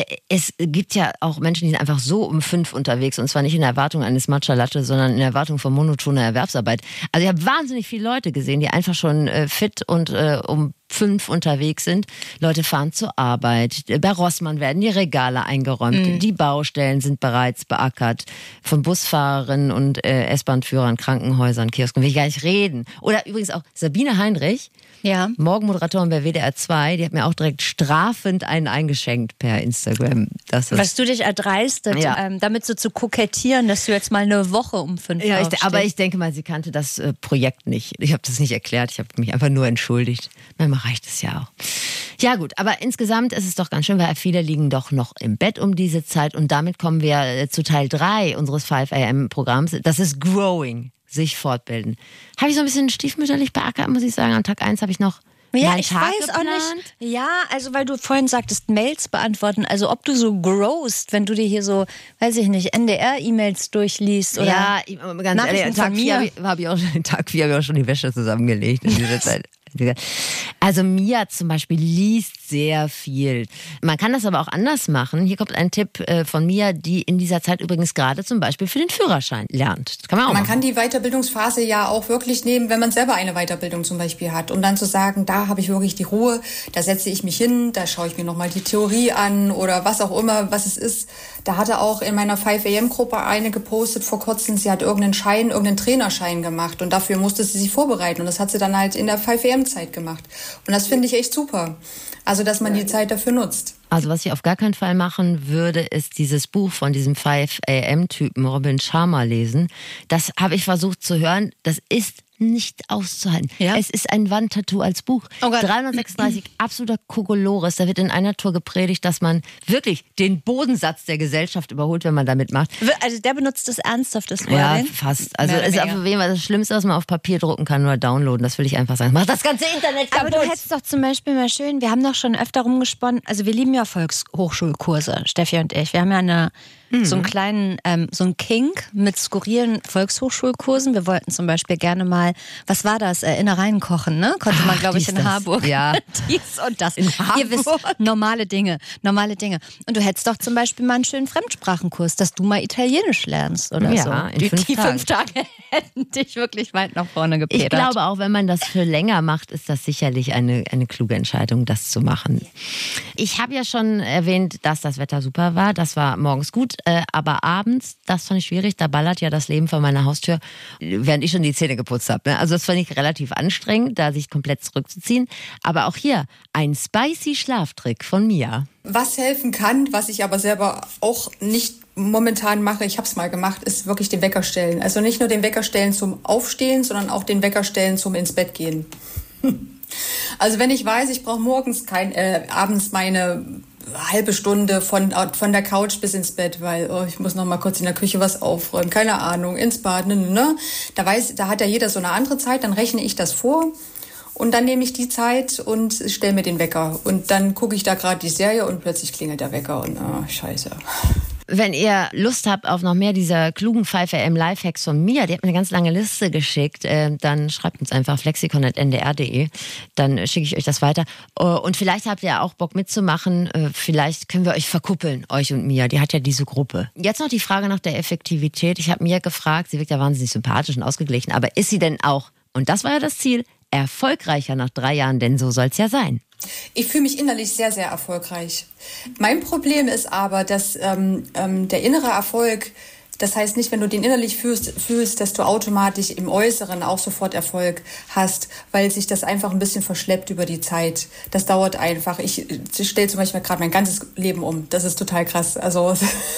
Es gibt ja auch Menschen, die sind einfach so um fünf unterwegs und zwar nicht in der Erwartung eines Matcha Latte, sondern in der Erwartung von monotoner Erwerbsarbeit. Also ich habe wahnsinnig viele Leute gesehen, die einfach schon fit und äh, um fünf unterwegs sind. Leute fahren zur Arbeit. Bei Rossmann werden die Regale eingeräumt. Mhm. Die Baustellen sind bereits beackert. Von Busfahrerinnen und äh, S-Bahn-Führern, Krankenhäusern, Kiosken will ich gar nicht reden. Oder übrigens auch Sabine Heinrich, ja. Morgenmoderatorin bei W D R zwei, die hat mir auch direkt strafend einen eingeschenkt per Instagram. Das ist was du dich erdreistet, ja. ähm, damit so zu kokettieren, dass du jetzt mal eine Woche um fünf ja, aufstehst. Ich, aber ich denke mal, sie kannte das äh, Projekt nicht. Ich habe das nicht erklärt, ich habe mich einfach nur entschuldigt. Manchmal reicht es ja auch. Ja gut, aber insgesamt ist es doch ganz schön, weil viele liegen doch noch im Bett um diese Zeit und damit kommen wir äh, zu Teil drei unseres five a m Programms. Das ist Growing. Sich fortbilden. Habe ich so ein bisschen stiefmütterlich beackert, muss ich sagen. Am Tag eins habe ich noch ja, meinen ich Tag weiß geplant. auch nicht. Ja, also weil du vorhin sagtest, Mails beantworten. Also ob du so growst, wenn du dir hier so, weiß ich nicht, N D R-E-Mails durchliest oder ja, ganz ehrlich, Tag vier habe ich, hab ich auch schon, Tag vier habe ich auch schon die Wäsche zusammengelegt in dieser Zeit. Also Mia zum Beispiel liest sehr viel. Man kann das aber auch anders machen. Hier kommt ein Tipp von Mia, die in dieser Zeit übrigens gerade zum Beispiel für den Führerschein lernt. Das kann man auch Man machen. kann die Weiterbildungsphase ja auch wirklich nehmen, wenn man selber eine Weiterbildung zum Beispiel hat. Um dann zu sagen, da habe ich wirklich die Ruhe, da setze ich mich hin, da schaue ich mir nochmal die Theorie an oder was auch immer, was es ist. Da hatte auch in meiner five a m Gruppe eine gepostet vor kurzem, sie hat irgendeinen Schein, irgendeinen Trainerschein gemacht und dafür musste sie sich vorbereiten. Und das hat sie dann halt in der five a m Zeit gemacht. Und das finde ich echt super. Also, dass man die Zeit dafür nutzt. Also, was ich auf gar keinen Fall machen würde, ist dieses Buch von diesem five a m Typen Robin Sharma lesen. Das habe ich versucht zu hören. Das ist nicht auszuhalten. Ja? Es ist ein Wandtattoo als Buch. Oh dreihundertsechsunddreißig, absoluter Kokolores. Da wird in einer Tour gepredigt, dass man wirklich den Bodensatz der Gesellschaft überholt, wenn man damit macht. Also der benutzt das ernsthaft, das Ja, fast. Also es ist auf jeden Fall das Schlimmste, was man auf Papier drucken kann oder downloaden. Das will ich einfach sagen. Macht das ganze Internet kaputt. Aber du hättest doch zum Beispiel mal schön, wir haben doch schon öfter rumgesponnen, also wir lieben ja Volkshochschulkurse, Steffi und ich. Wir haben ja eine Mhm. so einen kleinen, ähm, so einen Kink mit skurrilen Volkshochschulkursen. Wir wollten zum Beispiel gerne mal, was war das, äh, Innereien kochen, ne? Konnte man, glaube ich, in das. Harburg. Ja. Dies und das. In Harburg. Ihr wisst, normale Dinge, normale Dinge. Und du hättest doch zum Beispiel mal einen schönen Fremdsprachenkurs, dass du mal Italienisch lernst oder ja, so. In die fünf die Tagen. fünf Tage hätten dich wirklich weit nach vorne gepedert. Ich glaube auch, wenn man das für länger macht, ist das sicherlich eine, eine kluge Entscheidung, das zu machen. Ich habe ja schon erwähnt, dass das Wetter super war. Das war morgens gut, äh, aber abends, das fand ich schwierig. Da ballert ja das Leben vor meiner Haustür, während ich schon die Zähne geputzt habe. Ne? Also das fand ich relativ anstrengend, da sich komplett zurückzuziehen. Aber auch hier ein spicy Schlaftrick von Mia. Was helfen kann, was ich aber selber auch nicht momentan mache, ich habe es mal gemacht, ist wirklich den Wecker stellen. Also nicht nur den Wecker stellen zum Aufstehen, sondern auch den Wecker stellen zum ins Bett gehen. Also wenn ich weiß, ich brauche morgens kein, äh, abends meine halbe Stunde von von der Couch bis ins Bett, weil oh, ich muss noch mal kurz in der Küche was aufräumen, keine Ahnung, ins Bad, ne, ne. Da weiß, da hat ja jeder so eine andere Zeit, dann rechne ich das vor. Und dann nehme ich die Zeit und stelle mir den Wecker. Und dann gucke ich da gerade die Serie und plötzlich klingelt der Wecker und ah, scheiße. Wenn ihr Lust habt auf noch mehr dieser klugen five a m Lifehacks von Mia, die hat mir eine ganz lange Liste geschickt, äh, dann schreibt uns einfach flexikon at n d r punkt d e, dann schicke ich euch das weiter. Und vielleicht habt ihr auch Bock mitzumachen, vielleicht können wir euch verkuppeln, euch und Mia, die hat ja diese Gruppe. Jetzt noch die Frage nach der Effektivität. Ich habe Mia gefragt, sie wirkt ja wahnsinnig sympathisch und ausgeglichen, aber ist sie denn auch, und das war ja das Ziel, erfolgreicher nach drei Jahren, denn so soll's ja sein. Ich fühle mich innerlich sehr, sehr erfolgreich. Mein Problem ist aber, dass ähm, ähm, der innere Erfolg, das heißt nicht, wenn du den innerlich fühlst, fühlst, dass du automatisch im Äußeren auch sofort Erfolg hast, weil sich das einfach ein bisschen verschleppt über die Zeit. Das dauert einfach. Ich, ich stelle zum Beispiel gerade mein ganzes Leben um. Das ist total krass. Also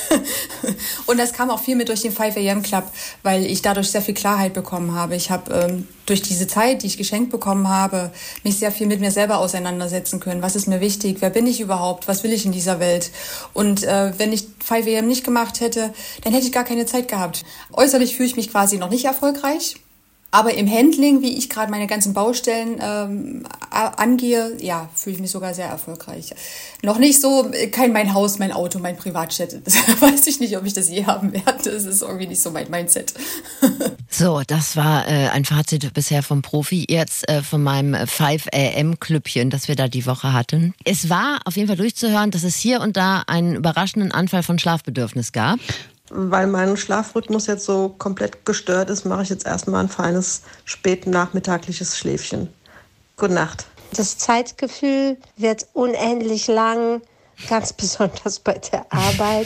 und das kam auch viel mit durch den five a m Club, weil ich dadurch sehr viel Klarheit bekommen habe. Ich habe ähm, durch diese Zeit, die ich geschenkt bekommen habe, mich sehr viel mit mir selber auseinandersetzen können. Was ist mir wichtig? Wer bin ich überhaupt? Was will ich in dieser Welt? Und äh, wenn ich five a m nicht gemacht hätte, dann hätte ich gar keine Zeit gehabt. Äußerlich fühle ich mich quasi noch nicht erfolgreich. Aber im Handling, wie ich gerade meine ganzen Baustellen ähm, angehe, ja, fühle ich mich sogar sehr erfolgreich. Noch nicht so, kein mein Haus, mein Auto, mein Privatjet. Das weiß ich nicht, ob ich das je haben werde. Das ist irgendwie nicht so mein Mindset. So, das war äh, ein Fazit bisher vom Profi. Jetzt äh, von meinem five a m Klüppchen, das wir da die Woche hatten. Es war auf jeden Fall durchzuhören, dass es hier und da einen überraschenden Anfall von Schlafbedürfnis gab. Weil mein Schlafrhythmus jetzt so komplett gestört ist, mache ich jetzt erstmal ein feines spätnachmittagliches Schläfchen. Gute Nacht. Das Zeitgefühl wird unendlich lang, ganz besonders bei der Arbeit.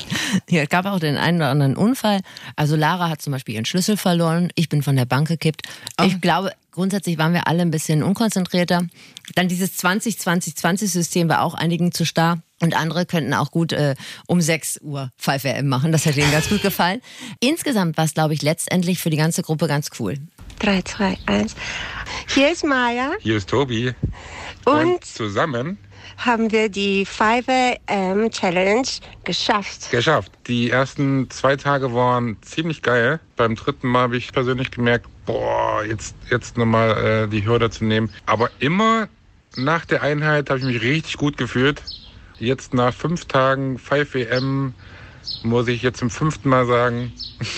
Ja, es gab auch den einen oder anderen Unfall. Also Lara hat zum Beispiel ihren Schlüssel verloren. Ich bin von der Bank gekippt. Oh. Ich glaube, grundsätzlich waren wir alle ein bisschen unkonzentrierter. Dann dieses zwanzig zwanzig zwanzig System war auch einigen zu starr. Und andere könnten auch gut äh, um sechs Uhr five a m machen. Das hat ihnen ganz gut gefallen. Insgesamt war es, glaube ich, letztendlich für die ganze Gruppe ganz cool. drei, zwei, eins. Hier ist Maya. Hier ist Tobi. Und, Und zusammen haben wir die five a m Challenge geschafft. Geschafft. Die ersten zwei Tage waren ziemlich geil. Beim dritten Mal habe ich persönlich gemerkt, boah, jetzt, jetzt nochmal äh, die Hürde zu nehmen. Aber immer nach der Einheit habe ich mich richtig gut gefühlt. Jetzt nach fünf Tagen five a m muss ich jetzt zum fünften Mal sagen,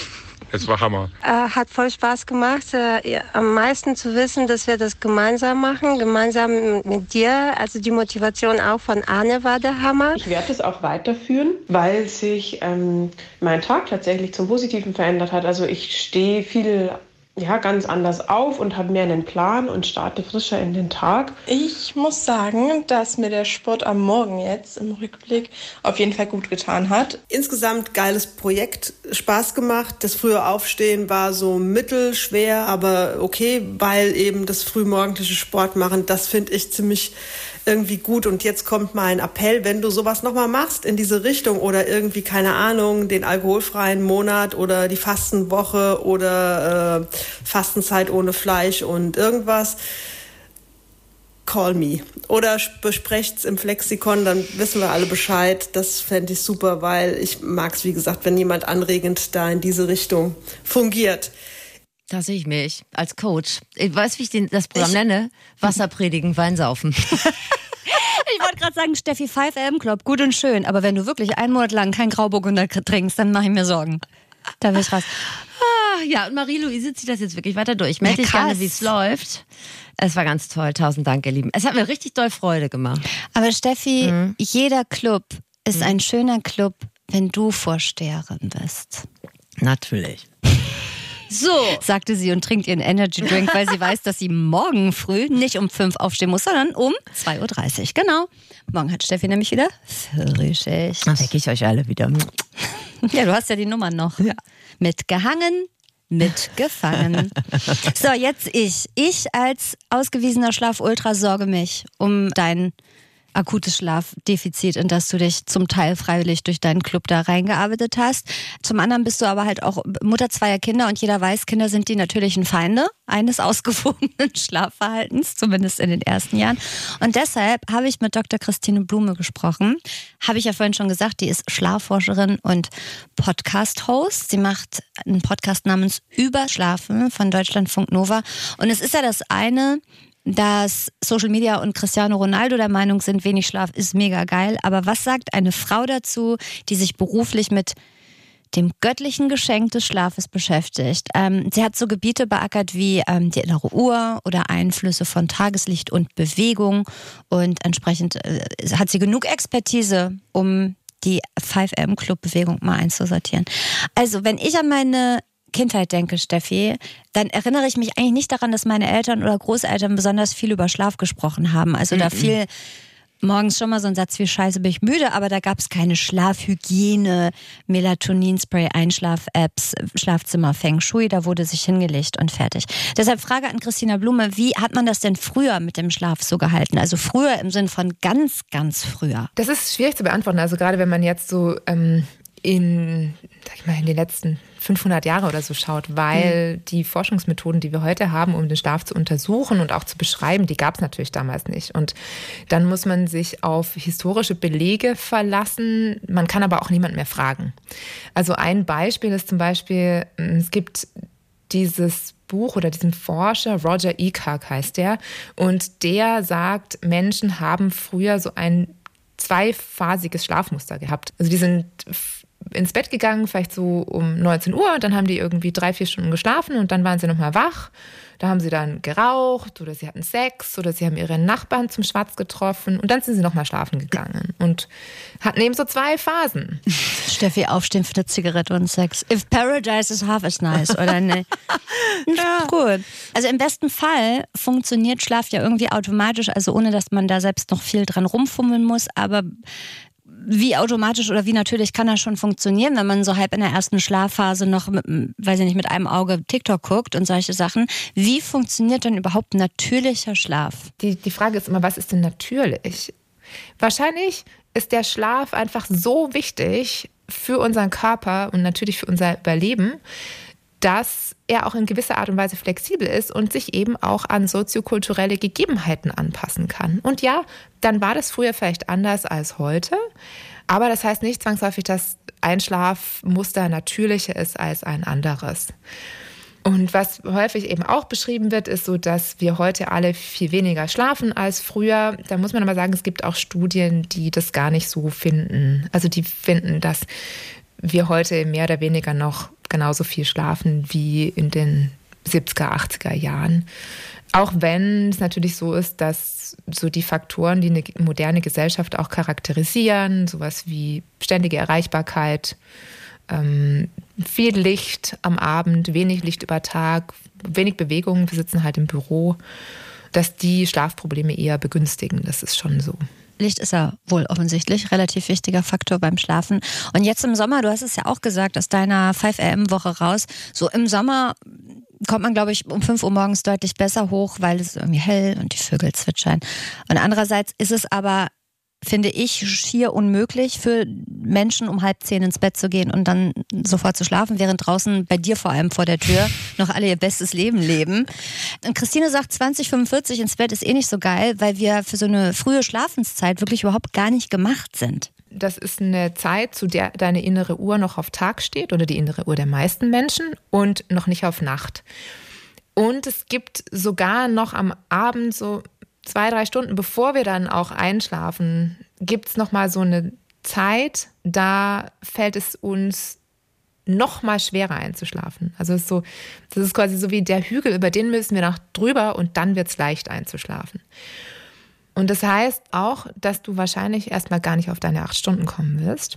es war Hammer. Äh, hat voll Spaß gemacht. Äh, ja, am meisten zu wissen, dass wir das gemeinsam machen, gemeinsam mit dir. Also die Motivation auch von Arne war der Hammer. Ich werde es auch weiterführen, weil sich ähm, mein Tag tatsächlich zum Positiven verändert hat. Also ich stehe viel ja, ganz anders auf und habe mehr einen Plan und starte frischer in den Tag. Ich muss sagen, dass mir der Sport am Morgen jetzt im Rückblick auf jeden Fall gut getan hat. Insgesamt geiles Projekt, Spaß gemacht. Das frühe Aufstehen war so mittelschwer, aber okay, weil eben das frühmorgendliche Sport machen, das finde ich ziemlich irgendwie gut. Und jetzt kommt mal ein Appell, wenn du sowas nochmal machst in diese Richtung oder irgendwie, keine Ahnung, den alkoholfreien Monat oder die Fastenwoche oder äh, Fastenzeit ohne Fleisch und irgendwas, call me. Oder besprecht's im Flexikon, dann wissen wir alle Bescheid. Das fände ich super, weil ich mag's, wie gesagt, wenn jemand anregend da in diese Richtung fungiert. Da sehe ich mich als Coach. Ich weiß, wie ich den, das Programm ich nenne. Wasser predigen, Wein saufen. Ich wollte gerade sagen, Steffi, five a m Club, gut und schön. Aber wenn du wirklich einen Monat lang kein Grauburgunder trinkst, dann mache ich mir Sorgen. Da will ich raus. Ah, ja, und Marie-Louise zieht das jetzt wirklich weiter durch. Melde dich gerne, wie es läuft. Es war ganz toll. Tausend Dank, ihr Lieben. Es hat mir richtig doll Freude gemacht. Aber Steffi, mhm. jeder Club ist Mhm. ein schöner Club, wenn du Vorsteherin bist. Natürlich. So, sagte sie und trinkt ihren Energy Drink, weil sie weiß, dass sie morgen früh nicht um fünf aufstehen muss, sondern um zwei Uhr dreißig. Genau. Morgen hat Steffi nämlich wieder Frühschicht. Dann wecke ich euch alle wieder. Ja, du hast ja die Nummern noch. Ja. Mitgehangen, mitgefangen. So, jetzt ich. Ich als ausgewiesener Schlafultra sorge mich um dein akutes Schlafdefizit, in das du dich zum Teil freiwillig durch deinen Club da reingearbeitet hast. Zum anderen bist du aber halt auch Mutter zweier Kinder und jeder weiß, Kinder sind die natürlichen Feinde eines ausgewogenen Schlafverhaltens, zumindest in den ersten Jahren. Und deshalb habe ich mit Doktor Christine Blume gesprochen. Habe ich ja vorhin schon gesagt, die ist Schlafforscherin und Podcast-Host. Sie macht einen Podcast namens Überschlafen von Deutschlandfunk Nova. Und es ist ja das eine, dass Social Media und Cristiano Ronaldo der Meinung sind, wenig Schlaf ist mega geil. Aber was sagt eine Frau dazu, die sich beruflich mit dem göttlichen Geschenk des Schlafes beschäftigt? Ähm, sie hat so Gebiete beackert wie ähm, die innere Uhr oder Einflüsse von Tageslicht und Bewegung. Und entsprechend äh, hat sie genug Expertise, um die five a m Club Bewegung mal einzusortieren. Also, wenn ich an meine Kindheit denke, Steffi, dann erinnere ich mich eigentlich nicht daran, dass meine Eltern oder Großeltern besonders viel über Schlaf gesprochen haben. Also mhm. da fiel morgens schon mal so ein Satz wie Scheiße, bin ich müde, aber da gab es keine Schlafhygiene, Melatoninspray, Einschlaf-Apps, Schlafzimmer, Feng Shui, da wurde sich hingelegt und fertig. Deshalb Frage an Christina Blume, wie hat man das denn früher mit dem Schlaf so gehalten? Also früher im Sinn von ganz, ganz früher. Das ist schwierig zu beantworten. Also gerade wenn man jetzt so ähm, in, sag ich mal, in den letzten fünfhundert Jahre oder so schaut, weil mhm. die Forschungsmethoden, die wir heute haben, um den Schlaf zu untersuchen und auch zu beschreiben, die gab es natürlich damals nicht. Und dann muss man sich auf historische Belege verlassen. Man kann aber auch niemand mehr fragen. Also ein Beispiel ist zum Beispiel, es gibt dieses Buch oder diesen Forscher, Roger Icahk heißt der, und der sagt, Menschen haben früher so ein zweiphasiges Schlafmuster gehabt. Also die sind ins Bett gegangen, vielleicht so um neunzehn Uhr, und dann haben die irgendwie drei, vier Stunden geschlafen und dann waren sie nochmal wach. Da haben sie dann geraucht oder sie hatten Sex oder sie haben ihre Nachbarn zum Schwatz getroffen und dann sind sie nochmal schlafen gegangen und hatten eben so zwei Phasen. Steffi, aufstehen für eine Zigarette und Sex. If paradise is half as nice, oder ne? Ja. Gut. Also im besten Fall funktioniert Schlaf ja irgendwie automatisch, also ohne, dass man da selbst noch viel dran rumfummeln muss, aber wie automatisch oder wie natürlich kann das schon funktionieren, wenn man so halb in der ersten Schlafphase noch, mit, weiß ich nicht, mit einem Auge TikTok guckt und solche Sachen. Wie funktioniert denn überhaupt natürlicher Schlaf? Die, die Frage ist immer, was ist denn natürlich? Wahrscheinlich ist der Schlaf einfach so wichtig für unseren Körper und natürlich für unser Überleben, dass er auch in gewisser Art und Weise flexibel ist und sich eben auch an soziokulturelle Gegebenheiten anpassen kann. Und ja, dann war das früher vielleicht anders als heute, aber das heißt nicht zwangsläufig, dass ein Schlafmuster natürlicher ist als ein anderes. Und was häufig eben auch beschrieben wird, ist so, dass wir heute alle viel weniger schlafen als früher. Da muss man aber sagen, es gibt auch Studien, die das gar nicht so finden. Also die finden, dass wir heute mehr oder weniger noch genauso viel schlafen wie in den siebziger, achtziger Jahren. Auch wenn es natürlich so ist, dass so die Faktoren, die eine moderne Gesellschaft auch charakterisieren, sowas wie ständige Erreichbarkeit, ähm, viel Licht am Abend, wenig Licht über Tag, wenig Bewegung, wir sitzen halt im Büro, dass die Schlafprobleme eher begünstigen. Das ist schon so. Licht ist ja wohl offensichtlich relativ wichtiger Faktor beim Schlafen. Und jetzt im Sommer, du hast es ja auch gesagt, aus deiner fünf A M Woche raus, so im Sommer kommt man, glaube ich, um fünf Uhr morgens deutlich besser hoch, weil es irgendwie hell und die Vögel zwitschern. Und andererseits ist es aber, finde ich, schier unmöglich für Menschen, um halb zehn ins Bett zu gehen und dann sofort zu schlafen, während draußen bei dir vor allem vor der Tür noch alle ihr bestes Leben leben. Und Christine sagt, zwanzig fünfundvierzig ins Bett ist eh nicht so geil, weil wir für so eine frühe Schlafenszeit wirklich überhaupt gar nicht gemacht sind. Das ist eine Zeit, zu der deine innere Uhr noch auf Tag steht oder die innere Uhr der meisten Menschen und noch nicht auf Nacht. Und es gibt sogar noch am Abend so zwei, drei Stunden, bevor wir dann auch einschlafen, gibt es nochmal so eine Zeit, da fällt es uns noch mal schwerer einzuschlafen. Also es ist so, das ist quasi so wie der Hügel, über den müssen wir noch drüber und dann wird es leicht einzuschlafen. Und das heißt auch, dass du wahrscheinlich erstmal gar nicht auf deine acht Stunden kommen wirst.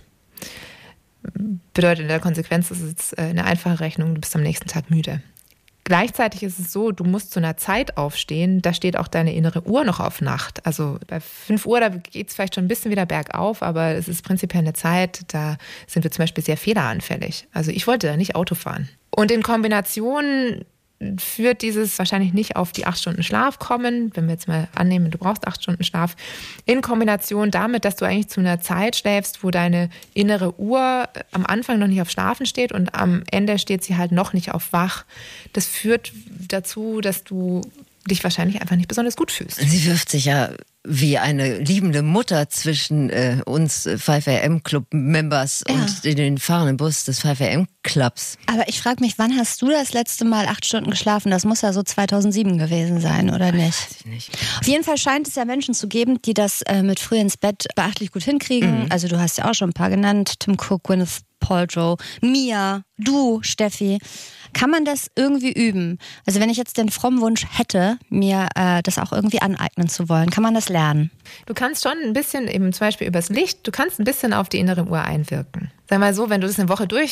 Bedeutet in der Konsequenz, das ist jetzt eine einfache Rechnung, du bist am nächsten Tag müde. Gleichzeitig ist es so, du musst zu einer Zeit aufstehen, da steht auch deine innere Uhr noch auf Nacht. Also bei fünf Uhr, da geht es vielleicht schon ein bisschen wieder bergauf, aber es ist prinzipiell eine Zeit, da sind wir zum Beispiel sehr fehleranfällig. Also ich wollte da nicht Auto fahren. Und in Kombination führt dieses wahrscheinlich nicht auf die acht Stunden Schlaf kommen, wenn wir jetzt mal annehmen, du brauchst acht Stunden Schlaf, in Kombination damit, dass du eigentlich zu einer Zeit schläfst, wo deine innere Uhr am Anfang noch nicht auf Schlafen steht und am Ende steht sie halt noch nicht auf Wach. Das führt dazu, dass du dich wahrscheinlich einfach nicht besonders gut fühlst. Sie wirft sich ja wie eine liebende Mutter zwischen äh, uns fünf A M Club Members ja. und den fahrenden Bus des fünf A M Clubs. Aber ich frage mich, wann hast du das letzte Mal acht Stunden geschlafen? Das muss ja so zweitausendsieben gewesen sein, oder nicht? Weiß ich nicht. Auf jeden Fall scheint es ja Menschen zu geben, die das äh, mit früh ins Bett beachtlich gut hinkriegen. Mhm. Also du hast ja auch schon ein paar genannt. Tim Cook, Gwyneth Paltrow, Mia, du, Steffi. Kann man das irgendwie üben? Also wenn ich jetzt den frommen Wunsch hätte, mir äh, das auch irgendwie aneignen zu wollen, kann man das lernen? Du kannst schon ein bisschen, eben zum Beispiel übers Licht, du kannst ein bisschen auf die innere Uhr einwirken. Sag mal so, wenn du das eine Woche durch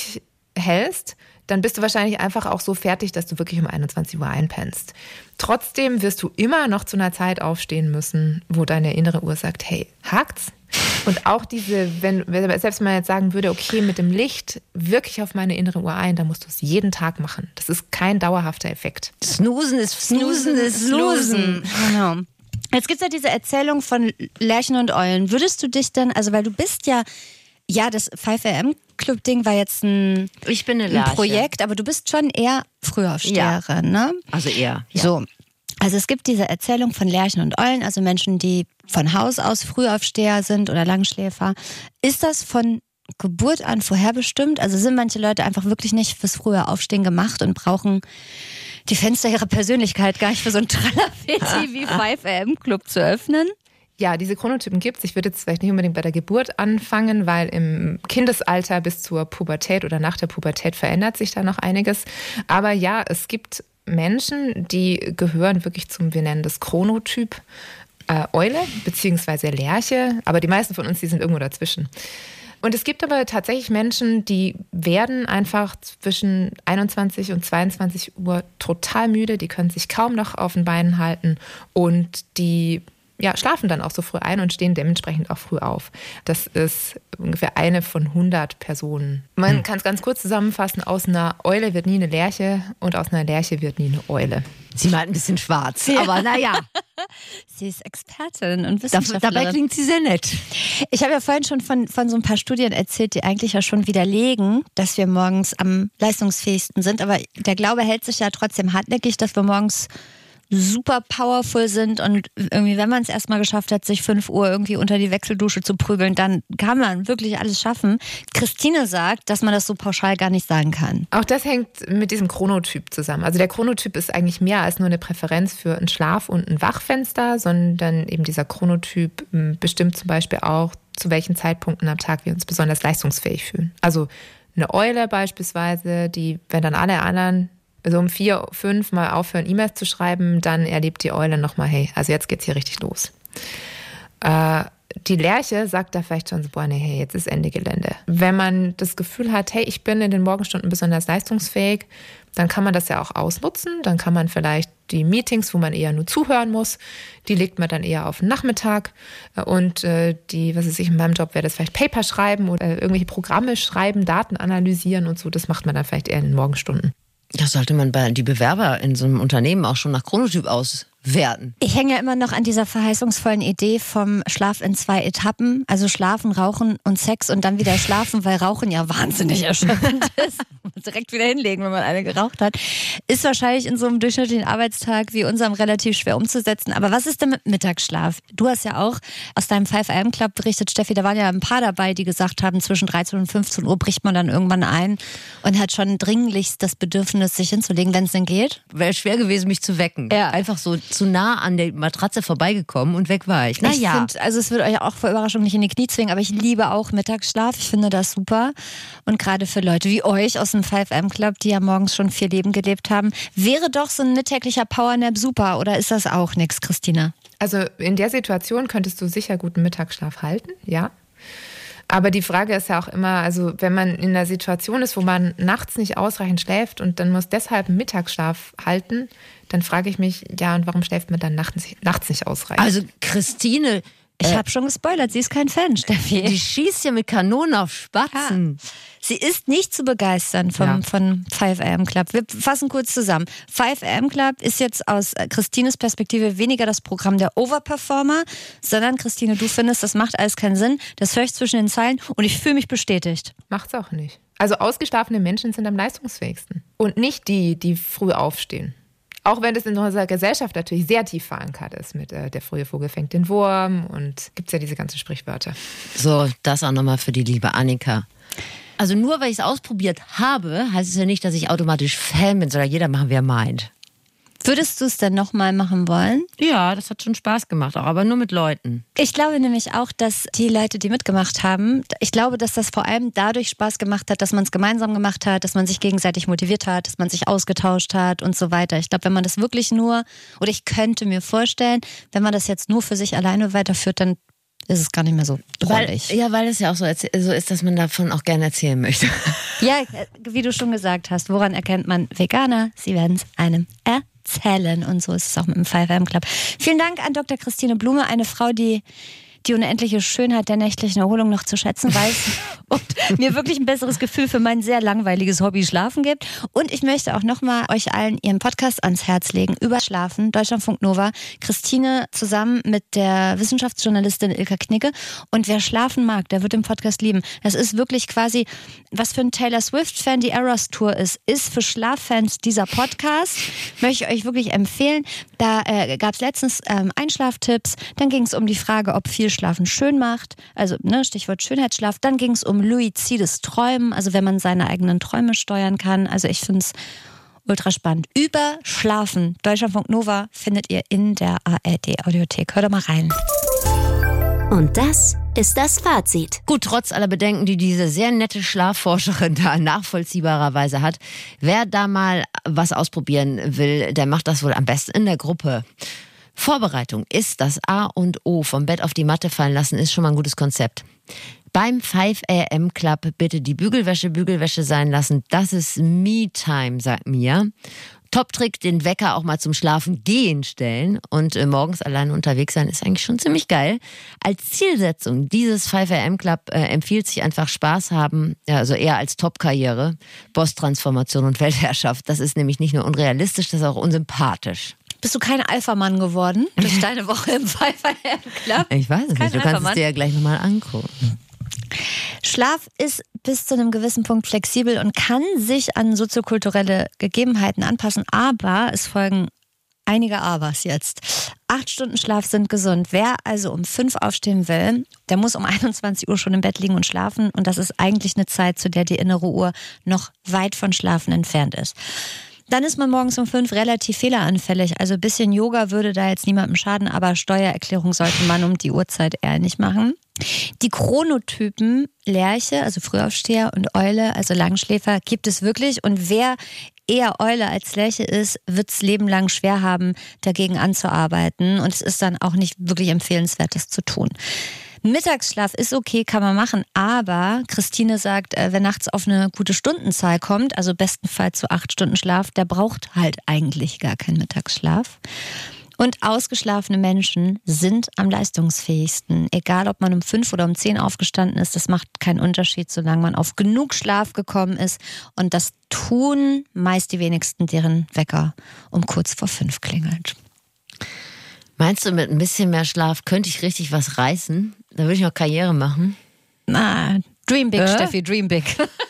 hältst, dann bist du wahrscheinlich einfach auch so fertig, dass du wirklich um einundzwanzig Uhr einpennst. Trotzdem wirst du immer noch zu einer Zeit aufstehen müssen, wo deine innere Uhr sagt, hey, hakt's? Und auch diese, wenn, selbst wenn man jetzt sagen würde, okay, mit dem Licht wirklich auf meine innere Uhr ein, dann musst du es jeden Tag machen. Das ist kein dauerhafter Effekt. Snoosen ist Snoosen ist Snoosen. Genau. Jetzt gibt es ja diese Erzählung von Lerchen und Eulen. Würdest du dich dann, also weil du bist ja, ja, das fünf A M Club Ding war jetzt ein, ich bin eine ein Projekt, aber du bist schon eher Frühaufsteherin, ja. ne? Also eher. Ja. So. Also es gibt diese Erzählung von Lerchen und Eulen, also Menschen, die von Haus aus Frühaufsteher sind oder Langschläfer. Ist das von Geburt an vorherbestimmt? Also sind manche Leute einfach wirklich nicht fürs frühe Aufstehen gemacht und brauchen die Fenster ihrer Persönlichkeit gar nicht für so ein Tralafeti wie fünf A M Club zu öffnen? Ja, diese Chronotypen gibt es. Ich würde jetzt vielleicht nicht unbedingt bei der Geburt anfangen, weil im Kindesalter bis zur Pubertät oder nach der Pubertät verändert sich da noch einiges. Aber ja, es gibt Menschen, die gehören wirklich zum, wir nennen das Chronotyp äh, Eule beziehungsweise Lerche, aber die meisten von uns, die sind irgendwo dazwischen. Und es gibt aber tatsächlich Menschen, die werden einfach zwischen einundzwanzig und zweiundzwanzig Uhr total müde, die können sich kaum noch auf den Beinen halten und die ja, schlafen dann auch so früh ein und stehen dementsprechend auch früh auf. Das ist ungefähr eine von hundert Personen. Man hm. kann es ganz kurz zusammenfassen, aus einer Eule wird nie eine Lerche und aus einer Lerche wird nie eine Eule. Sie malt ein bisschen schwarz, ja. aber naja. Sie ist Expertin und Wissenschaftlerin. Dabei klingt sie sehr nett. Ich habe ja vorhin schon von, von so ein paar Studien erzählt, die eigentlich ja schon widerlegen, dass wir morgens am leistungsfähigsten sind. Aber der Glaube hält sich ja trotzdem hartnäckig, dass wir morgens super powerful sind und irgendwie, wenn man es erstmal geschafft hat, sich fünf Uhr irgendwie unter die Wechseldusche zu prügeln, dann kann man wirklich alles schaffen. Christine sagt, dass man das so pauschal gar nicht sagen kann. Auch das hängt mit diesem Chronotyp zusammen. Also der Chronotyp ist eigentlich mehr als nur eine Präferenz für ein Schlaf- und ein Wachfenster, sondern eben dieser Chronotyp bestimmt zum Beispiel auch, zu welchen Zeitpunkten am Tag wir uns besonders leistungsfähig fühlen. Also eine Eule beispielsweise, die, wenn dann alle anderen also um vier, fünf mal aufhören, E-Mails zu schreiben, dann erlebt die Eule nochmal, hey, also jetzt geht's hier richtig los. Äh, die Lerche sagt da vielleicht schon so, boah, nee, hey, jetzt ist Ende Gelände. Wenn man das Gefühl hat, hey, ich bin in den Morgenstunden besonders leistungsfähig, dann kann man das ja auch ausnutzen. Dann kann man vielleicht die Meetings, wo man eher nur zuhören muss, die legt man dann eher auf den Nachmittag. Und äh, die, was weiß ich, in meinem Job wäre das vielleicht Paper schreiben oder irgendwelche Programme schreiben, Daten analysieren und so. Das macht man dann vielleicht eher in den Morgenstunden. Das sollte man bei die Bewerber in so einem Unternehmen auch schon nach Chronotyp auswerten. Ich hänge ja immer noch an dieser verheißungsvollen Idee vom Schlaf in zwei Etappen. Also schlafen, rauchen und Sex und dann wieder schlafen, weil Rauchen ja wahnsinnig erschöpfend ist. Direkt wieder hinlegen, wenn man eine geraucht hat. Ist wahrscheinlich in so einem durchschnittlichen Arbeitstag wie unserem relativ schwer umzusetzen. Aber was ist denn mit Mittagsschlaf? Du hast ja auch aus deinem fünf A M Club berichtet, Steffi, da waren ja ein paar dabei, die gesagt haben, zwischen dreizehn und fünfzehn Uhr bricht man dann irgendwann ein und hat schon dringlichst das Bedürfnis, sich hinzulegen, wenn es denn geht. Wäre schwer gewesen, mich zu wecken. Ja. Einfach so zu nah an der Matratze vorbeigekommen und weg war ich. Na ich ja. finde, also es wird euch auch vor Überraschung nicht in die Knie zwingen, aber ich liebe auch Mittagsschlaf. Ich finde das super. Und gerade für Leute wie euch aus dem fünf A M Club, die ja morgens schon viel Leben gelebt haben, wäre doch so ein mittäglicher Powernap super, oder ist das auch nichts, Christina? Also in der Situation könntest du sicher guten Mittagsschlaf halten, ja. Aber die Frage ist ja auch immer, also wenn man in einer Situation ist, wo man nachts nicht ausreichend schläft und dann muss deshalb einen Mittagsschlaf halten, dann frage ich mich, ja, und warum schläft man dann nachts, nachts nicht ausreichend? Also Christine, ich äh, habe schon gespoilert, sie ist kein Fan, Steffi. Die schießt ja mit Kanonen auf Spatzen. Ja. Sie ist nicht zu begeistern vom, ja. von fünf A M Club. Wir fassen kurz zusammen. fünf A M Club ist jetzt aus Christines Perspektive weniger das Programm der Overperformer, sondern, Christine, du findest, das macht alles keinen Sinn. Das höre ich zwischen den Zeilen und ich fühle mich bestätigt. Macht's auch nicht. Also ausgeschlafene Menschen sind am leistungsfähigsten. Und nicht die, die früh aufstehen. Auch wenn das in unserer Gesellschaft natürlich sehr tief verankert ist mit äh, der frühe Vogel fängt den Wurm und gibt es ja diese ganzen Sprichwörter. So, das auch nochmal für die liebe Annika. Also nur weil ich es ausprobiert habe, heißt es ja nicht, dass ich automatisch Fan bin, sondern jeder machen, wie er meint. Würdest du es denn nochmal machen wollen? Ja, das hat schon Spaß gemacht, auch, aber nur mit Leuten. Ich glaube nämlich auch, dass die Leute, die mitgemacht haben, ich glaube, dass das vor allem dadurch Spaß gemacht hat, dass man es gemeinsam gemacht hat, dass man sich gegenseitig motiviert hat, dass man sich ausgetauscht hat und so weiter. Ich glaube, wenn man das wirklich nur, oder ich könnte mir vorstellen, wenn man das jetzt nur für sich alleine weiterführt, dann ist es gar nicht mehr so drollig. Weil, ja, weil es ja auch so, so ist, dass man davon auch gerne erzählen möchte. Ja, wie du schon gesagt hast, woran erkennt man Veganer? Sie werden es einem erzählen. Und so ist es auch mit dem Five A M Club. Vielen Dank an Doktor Christine Blume, eine Frau, die die unendliche Schönheit der nächtlichen Erholung noch zu schätzen weiß und mir wirklich ein besseres Gefühl für mein sehr langweiliges Hobby Schlafen gibt. Und ich möchte auch nochmal euch allen ihren Podcast ans Herz legen über Schlafen, Deutschlandfunk Nova. Christine zusammen mit der Wissenschaftsjournalistin Ilka Knigge. Und wer schlafen mag, der wird den Podcast lieben. Das ist wirklich quasi, was für ein Taylor Swift-Fan die Eras Tour ist, ist für Schlaffans dieser Podcast. Möchte ich euch wirklich empfehlen. Da äh, gab es letztens ähm, Einschlaftipps. Dann ging es um die Frage, ob viel Schlafen schön macht, also ne, Stichwort Schönheitsschlaf. Dann ging es um luizides Träumen, also wenn man seine eigenen Träume steuern kann. Also ich finde es ultra spannend. Über Schlafen, Deutschlandfunk Nova, findet ihr in der A R D-Audiothek. Hört doch mal rein. Und das ist das Fazit. Gut, trotz aller Bedenken, die diese sehr nette Schlafforscherin da nachvollziehbarerweise hat, wer da mal was ausprobieren will, der macht das wohl am besten in der Gruppe. Vorbereitung ist das A und O. Vom Bett auf die Matte fallen lassen ist schon mal ein gutes Konzept. Beim Five A M Club bitte die Bügelwäsche Bügelwäsche sein lassen. Das ist Me-Time, sagt Mia. Top-Trick, den Wecker auch mal zum Schlafen gehen stellen und äh, morgens alleine unterwegs sein, ist eigentlich schon ziemlich geil. Als Zielsetzung dieses Five A M Club äh, empfiehlt sich einfach Spaß haben, ja, also eher als Top-Karriere, Boss-Transformation und Weltherrschaft. Das ist nämlich nicht nur unrealistisch, das ist auch unsympathisch. Bist du kein Alpha-Mann geworden durch deine Woche im Five A M Club? Ich weiß es nicht, du kannst es dir ja gleich nochmal angucken. Schlaf ist bis zu einem gewissen Punkt flexibel und kann sich an soziokulturelle Gegebenheiten anpassen, aber es folgen einige Abers jetzt. Acht Stunden Schlaf sind gesund. Wer also um fünf aufstehen will, der muss um einundzwanzig Uhr schon im Bett liegen und schlafen und das ist eigentlich eine Zeit, zu der die innere Uhr noch weit von Schlafen entfernt ist. Dann ist man morgens um fünf relativ fehleranfällig. Also ein bisschen Yoga würde da jetzt niemandem schaden, aber Steuererklärung sollte man um die Uhrzeit eher nicht machen. Die Chronotypen Lerche, also Frühaufsteher, und Eule, also Langschläfer, gibt es wirklich. Und wer eher Eule als Lerche ist, wird es lebenlang schwer haben, dagegen anzuarbeiten. Und es ist dann auch nicht wirklich empfehlenswert, das zu tun. Mittagsschlaf ist okay, kann man machen, aber Christine sagt, wer nachts auf eine gute Stundenzahl kommt, also bestenfalls zu acht Stunden Schlaf, der braucht halt eigentlich gar keinen Mittagsschlaf. Und ausgeschlafene Menschen sind am leistungsfähigsten. Egal, ob man um fünf oder um zehn aufgestanden ist, das macht keinen Unterschied, solange man auf genug Schlaf gekommen ist. Und das tun meist die wenigsten, deren Wecker um kurz vor fünf klingelt. Meinst du, mit ein bisschen mehr Schlaf könnte ich richtig was reißen? Da würde ich noch Karriere machen. Na, dream big, äh? Steffi, dream big.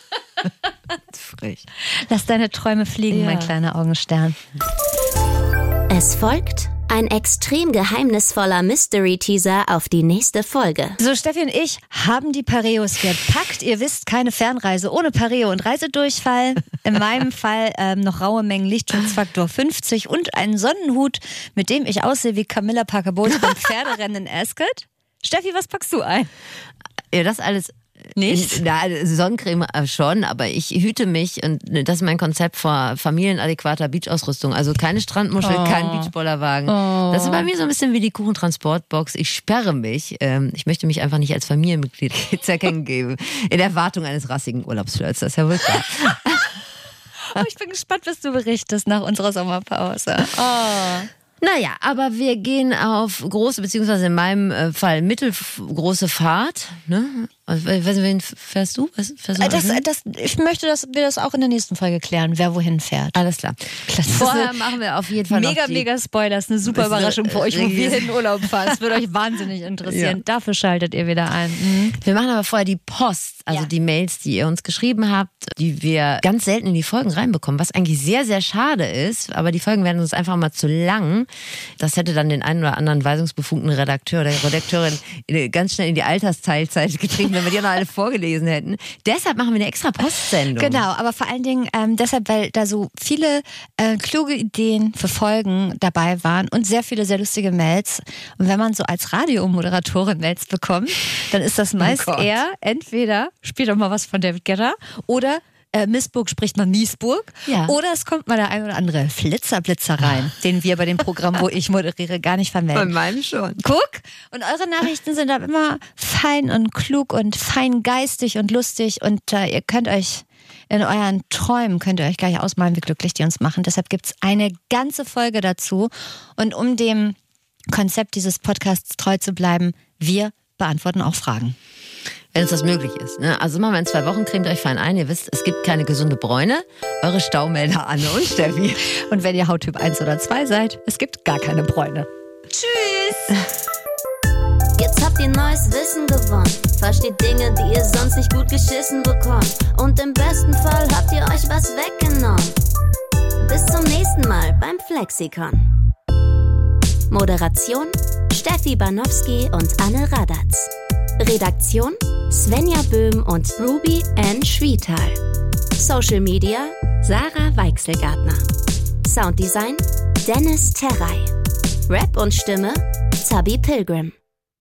Frech. Lass deine Träume fliegen, ja. Mein kleiner Augenstern. Es folgt ein extrem geheimnisvoller Mystery-Teaser auf die nächste Folge. So, Steffi und ich haben die Pareos gepackt. Ihr wisst, keine Fernreise ohne Pareo und Reisedurchfall. In meinem Fall ähm, noch raue Mengen Lichtschutzfaktor fünfzig und einen Sonnenhut, mit dem ich aussehe wie Camilla Parker Bowles beim Pferderennen in Ascot. Steffi, was packst du ein? Ja, das alles... Nicht? Na, Sonnencreme schon, aber ich hüte mich und das ist mein Konzept vor familienadäquater Beachausrüstung. Also keine Strandmuschel, oh. kein Beachbollerwagen. Oh. Das ist bei mir so ein bisschen wie die Kuchentransportbox. Ich sperre mich. Ich möchte mich einfach nicht als Familienmitglied zu erkennen geben. In Erwartung eines rassigen Urlaubsflirts. Das ist ja wohl klar. Oh, ich bin gespannt, was du berichtest nach unserer Sommerpause. Oh. Naja, aber wir gehen auf große, beziehungsweise in meinem Fall mittelgroße Fahrt. Ne? Ich weiß nicht, wen fährst du? Was, fährst du das, das, ich möchte, dass wir das auch in der nächsten Folge klären, wer wohin fährt. Alles klar. Vorher machen wir auf jeden Fall mega, noch die, mega Spoiler. Das ist eine super Überraschung für euch, wo wir in Urlaub fahren. Das würde euch wahnsinnig interessieren. Ja. Dafür schaltet ihr wieder ein. Mhm. Wir machen aber vorher die Post, also ja. die Mails, die ihr uns geschrieben habt, die wir ganz selten in die Folgen reinbekommen, was eigentlich sehr, sehr schade ist. Aber die Folgen werden uns einfach mal zu lang. Das hätte dann den einen oder anderen weisungsbefugten Redakteur oder Redakteurin ganz schnell in die Altersteilzeit getrieben, wenn wir die noch alle vorgelesen hätten. Deshalb machen wir eine extra Postsendung. Genau, aber vor allen Dingen ähm, deshalb, weil da so viele äh, kluge Ideen für Folgen dabei waren und sehr viele sehr lustige Mails. Und wenn man so als Radiomoderatorin Mails bekommt, dann ist das meist oh eher entweder spielt doch mal was von David Guetta oder äh, Missburg spricht man Miesburg. Ja. Oder es kommt mal der ein oder andere Flitzerblitzer rein, den wir bei dem Programm, wo ich moderiere, gar nicht vermelden. Bei meinem schon. Guck, und eure Nachrichten sind da immer fein und klug und feingeistig und lustig und äh, ihr könnt euch in euren Träumen, könnt ihr euch gleich ausmalen, wie glücklich die uns machen. Deshalb gibt es eine ganze Folge dazu. Und um dem Konzept dieses Podcasts treu zu bleiben, wir beantworten auch Fragen. Wenn es das möglich ist. Ne? Also machen wir in zwei Wochen, cremt euch fein ein. Ihr wisst, es gibt keine gesunde Bräune. Eure Staumelder Anne und Steffi. Und wenn ihr Hauttyp eins oder zwei seid, es gibt gar keine Bräune. Tschüss! Jetzt habt ihr neues Wissen gewonnen. Versteht Dinge, die ihr sonst nicht gut geschissen bekommt. Und im besten Fall habt ihr euch was weggenommen. Bis zum nächsten Mal beim Flexikon. Moderation Steffi Banowski und Anne Radatz. Redaktion Svenja Böhm und Ruby Ann Schwietal. Social Media Sarah Weichselgartner. Sounddesign Dennis Terrey. Rap und Stimme Zabi Pilgrim.